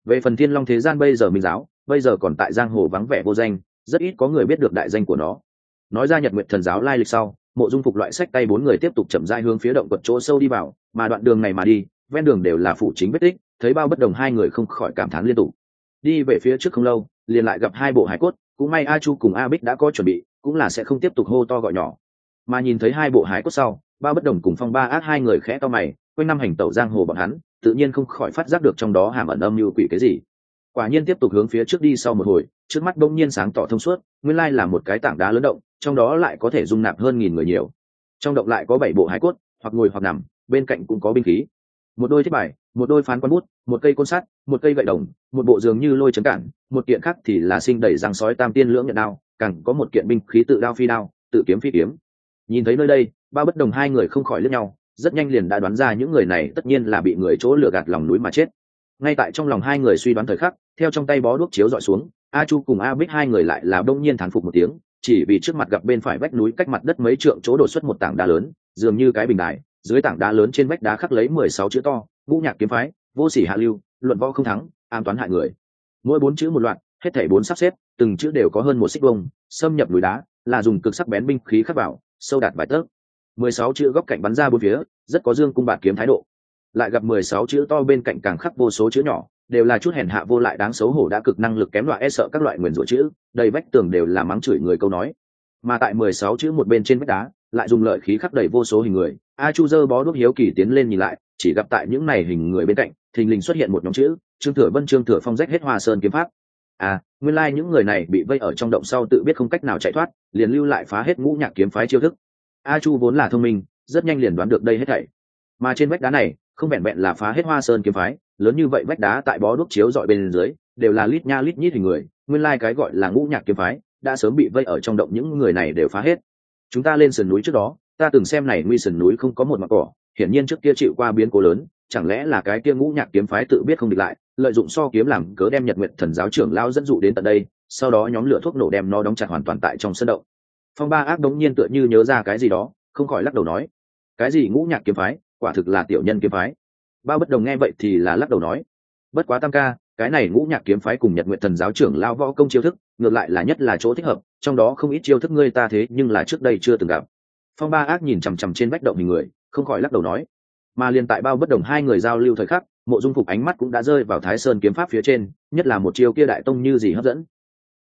Về phần Thiên Long thế gian bây giờ minh giáo, bây giờ còn tại giang hồ vắng vẻ vô danh, rất ít có người biết được đại danh của nó. Nói ra Nhật Nguyện Thần giáo lai lịch sau, Mộ Dung Phục loại sách tay bốn người tiếp tục chậm rãi hướng phía động quật chỗ sâu đi vào, mà đoạn đường này mà đi, ven đường đều là phụ chính vết tích, thấy Bao Bất Đồng hai người không khỏi cảm thán liên tục. Đi về phía trước không lâu, liền lại gặp hai bộ hải cốt, cũng may A Chu cùng A Bích đã có chuẩn bị, cũng là sẽ không tiếp tục hô to gọi nhỏ. Mà nhìn thấy hai bộ hải cốt sau, Bao Bất Đồng cùng Phong Ba Ác hai người khẽ to mày, quanh năm hành tẩu giang hồ bọn hắn, tự nhiên không khỏi phát giác được trong đó hàm ẩn âm mưu quỷ cái gì. Quả nhiên tiếp tục hướng phía trước đi sau một hồi, trước mắt bỗng nhiên sáng tỏ thông suốt, nguyên lai là một cái tảng đá lớn động, trong đó lại có thể dung nạp hơn nghìn người nhiều. Trong động lại có bảy bộ hải cốt, hoặc ngồi hoặc nằm, bên cạnh cũng có binh khí, một đôi thiết bài, một đôi phán quan bút, một cây côn sắt, một cây gậy đồng, một bộ dường như lôi chấn cản, một kiện khác thì là sinh đẩy răng sói tam tiên lưỡng nhận đao, càng có một kiện binh khí tự đao phi đao, tự kiếm phi kiếm. Nhìn thấy nơi đây, Bao Bất Đồng hai người không khỏi liếc nhau, rất nhanh liền đã đoán ra những người này tất nhiên là bị người chỗ lừa gạt lòng núi mà chết. Ngay tại trong lòng hai người suy đoán thời khắc, theo trong tay bó đuốc chiếu dọi xuống, A Chu cùng A Bích hai người lại là đông nhiên thán phục một tiếng, chỉ vì trước mặt gặp bên phải vách núi cách mặt đất mấy trượng chỗ đột xuất một tảng đá lớn, dường như cái bình đài, dưới tảng đá lớn trên vách đá khắc lấy mười sáu chữ to: Ngũ Nhạc kiếm phái, vô sỉ hạ lưu, luận võ không thắng, ám toán hại người. Mỗi bốn chữ một loạt, hết thảy bốn sắp xếp, từng chữ đều có hơn một xích vuông, xâm nhập núi đá, là dùng cực sắc bén binh khí khắc vào, sâu đạt vài tấc. mười sáu chữ góc cạnh bắn ra bốn phía, rất có dương cung bạt kiếm thái độ. Lại gặp mười sáu chữ to bên cạnh càng khắc vô số chữ nhỏ, đều là chút hèn hạ vô lại đáng xấu hổ đã cực năng lực kém loại e sợ các loại nguyền rủa chữ, đầy vách tường đều là mắng chửi người câu nói. Mà tại mười sáu chữ một bên trên vách đá, lại dùng lợi khí khắc đầy vô số hình người. A Chu giơ bó đuốc hiếu kỳ tiến lên nhìn lại, chỉ gặp tại những này hình người bên cạnh, thình lình xuất hiện một nhóm chữ: Trương Thừa Vân, Trương Thừa Phong rách hết Hoa Sơn kiếm pháp. À, nguyên lai like những người này bị vây ở trong động sau tự biết không cách nào chạy thoát, liền lưu lại phá hết Ngũ Nhạc kiếm phái chiêu thức. A Chu vốn là thông minh, rất nhanh liền đoán được đây hết thảy. Mà trên vách đá này, không vẹn vẹn là phá hết Hoa Sơn kiếm phái, lớn như vậy vách đá tại bó đuốc chiếu dọi bên dưới, đều là lít nha lít nhít hình người, nguyên lai like cái gọi là Ngũ Nhạc kiếm phái, đã sớm bị vây ở trong động những người này đều phá hết. Chúng ta lên sườn núi trước đó, ta từng xem này nguy sườn núi không có một mặt cỏ, hiển nhiên trước kia chịu qua biến cố lớn, chẳng lẽ là cái kia Ngũ Nhạc kiếm phái tự biết không địch lại, lợi dụng so kiếm làm cớ đem Nhật Nguyệt Thần giáo trưởng lão dẫn dụ đến tận đây, sau đó nhóm lửa thuốc nổ đem nó đóng chặt hoàn toàn tại trong sân động. Phong Ba Ác đống nhiên tựa như nhớ ra cái gì đó, không khỏi lắc đầu nói: cái gì Ngũ Nhạc kiếm phái, quả thực là tiểu nhân kiếm phái. Bao Bất Đồng nghe vậy thì là lắc đầu nói: bất quá Tam ca, cái này Ngũ Nhạc kiếm phái cùng Nhật Nguyệt Thần giáo trưởng lão võ công chiêu thức, ngược lại là nhất là chỗ thích hợp, trong đó không ít chiêu thức ngươi ta thế nhưng là trước đây chưa từng gặp. Phong Ba Ác nhìn chằm chằm trên vách động hình người, không khỏi lắc đầu nói. Mà liền tại Bao Bất Đồng hai người giao lưu thời khắc, Mộ Dung Phục ánh mắt cũng đã rơi vào Thái Sơn kiếm pháp phía trên, nhất là một chiêu kia đại tông như gì hấp dẫn.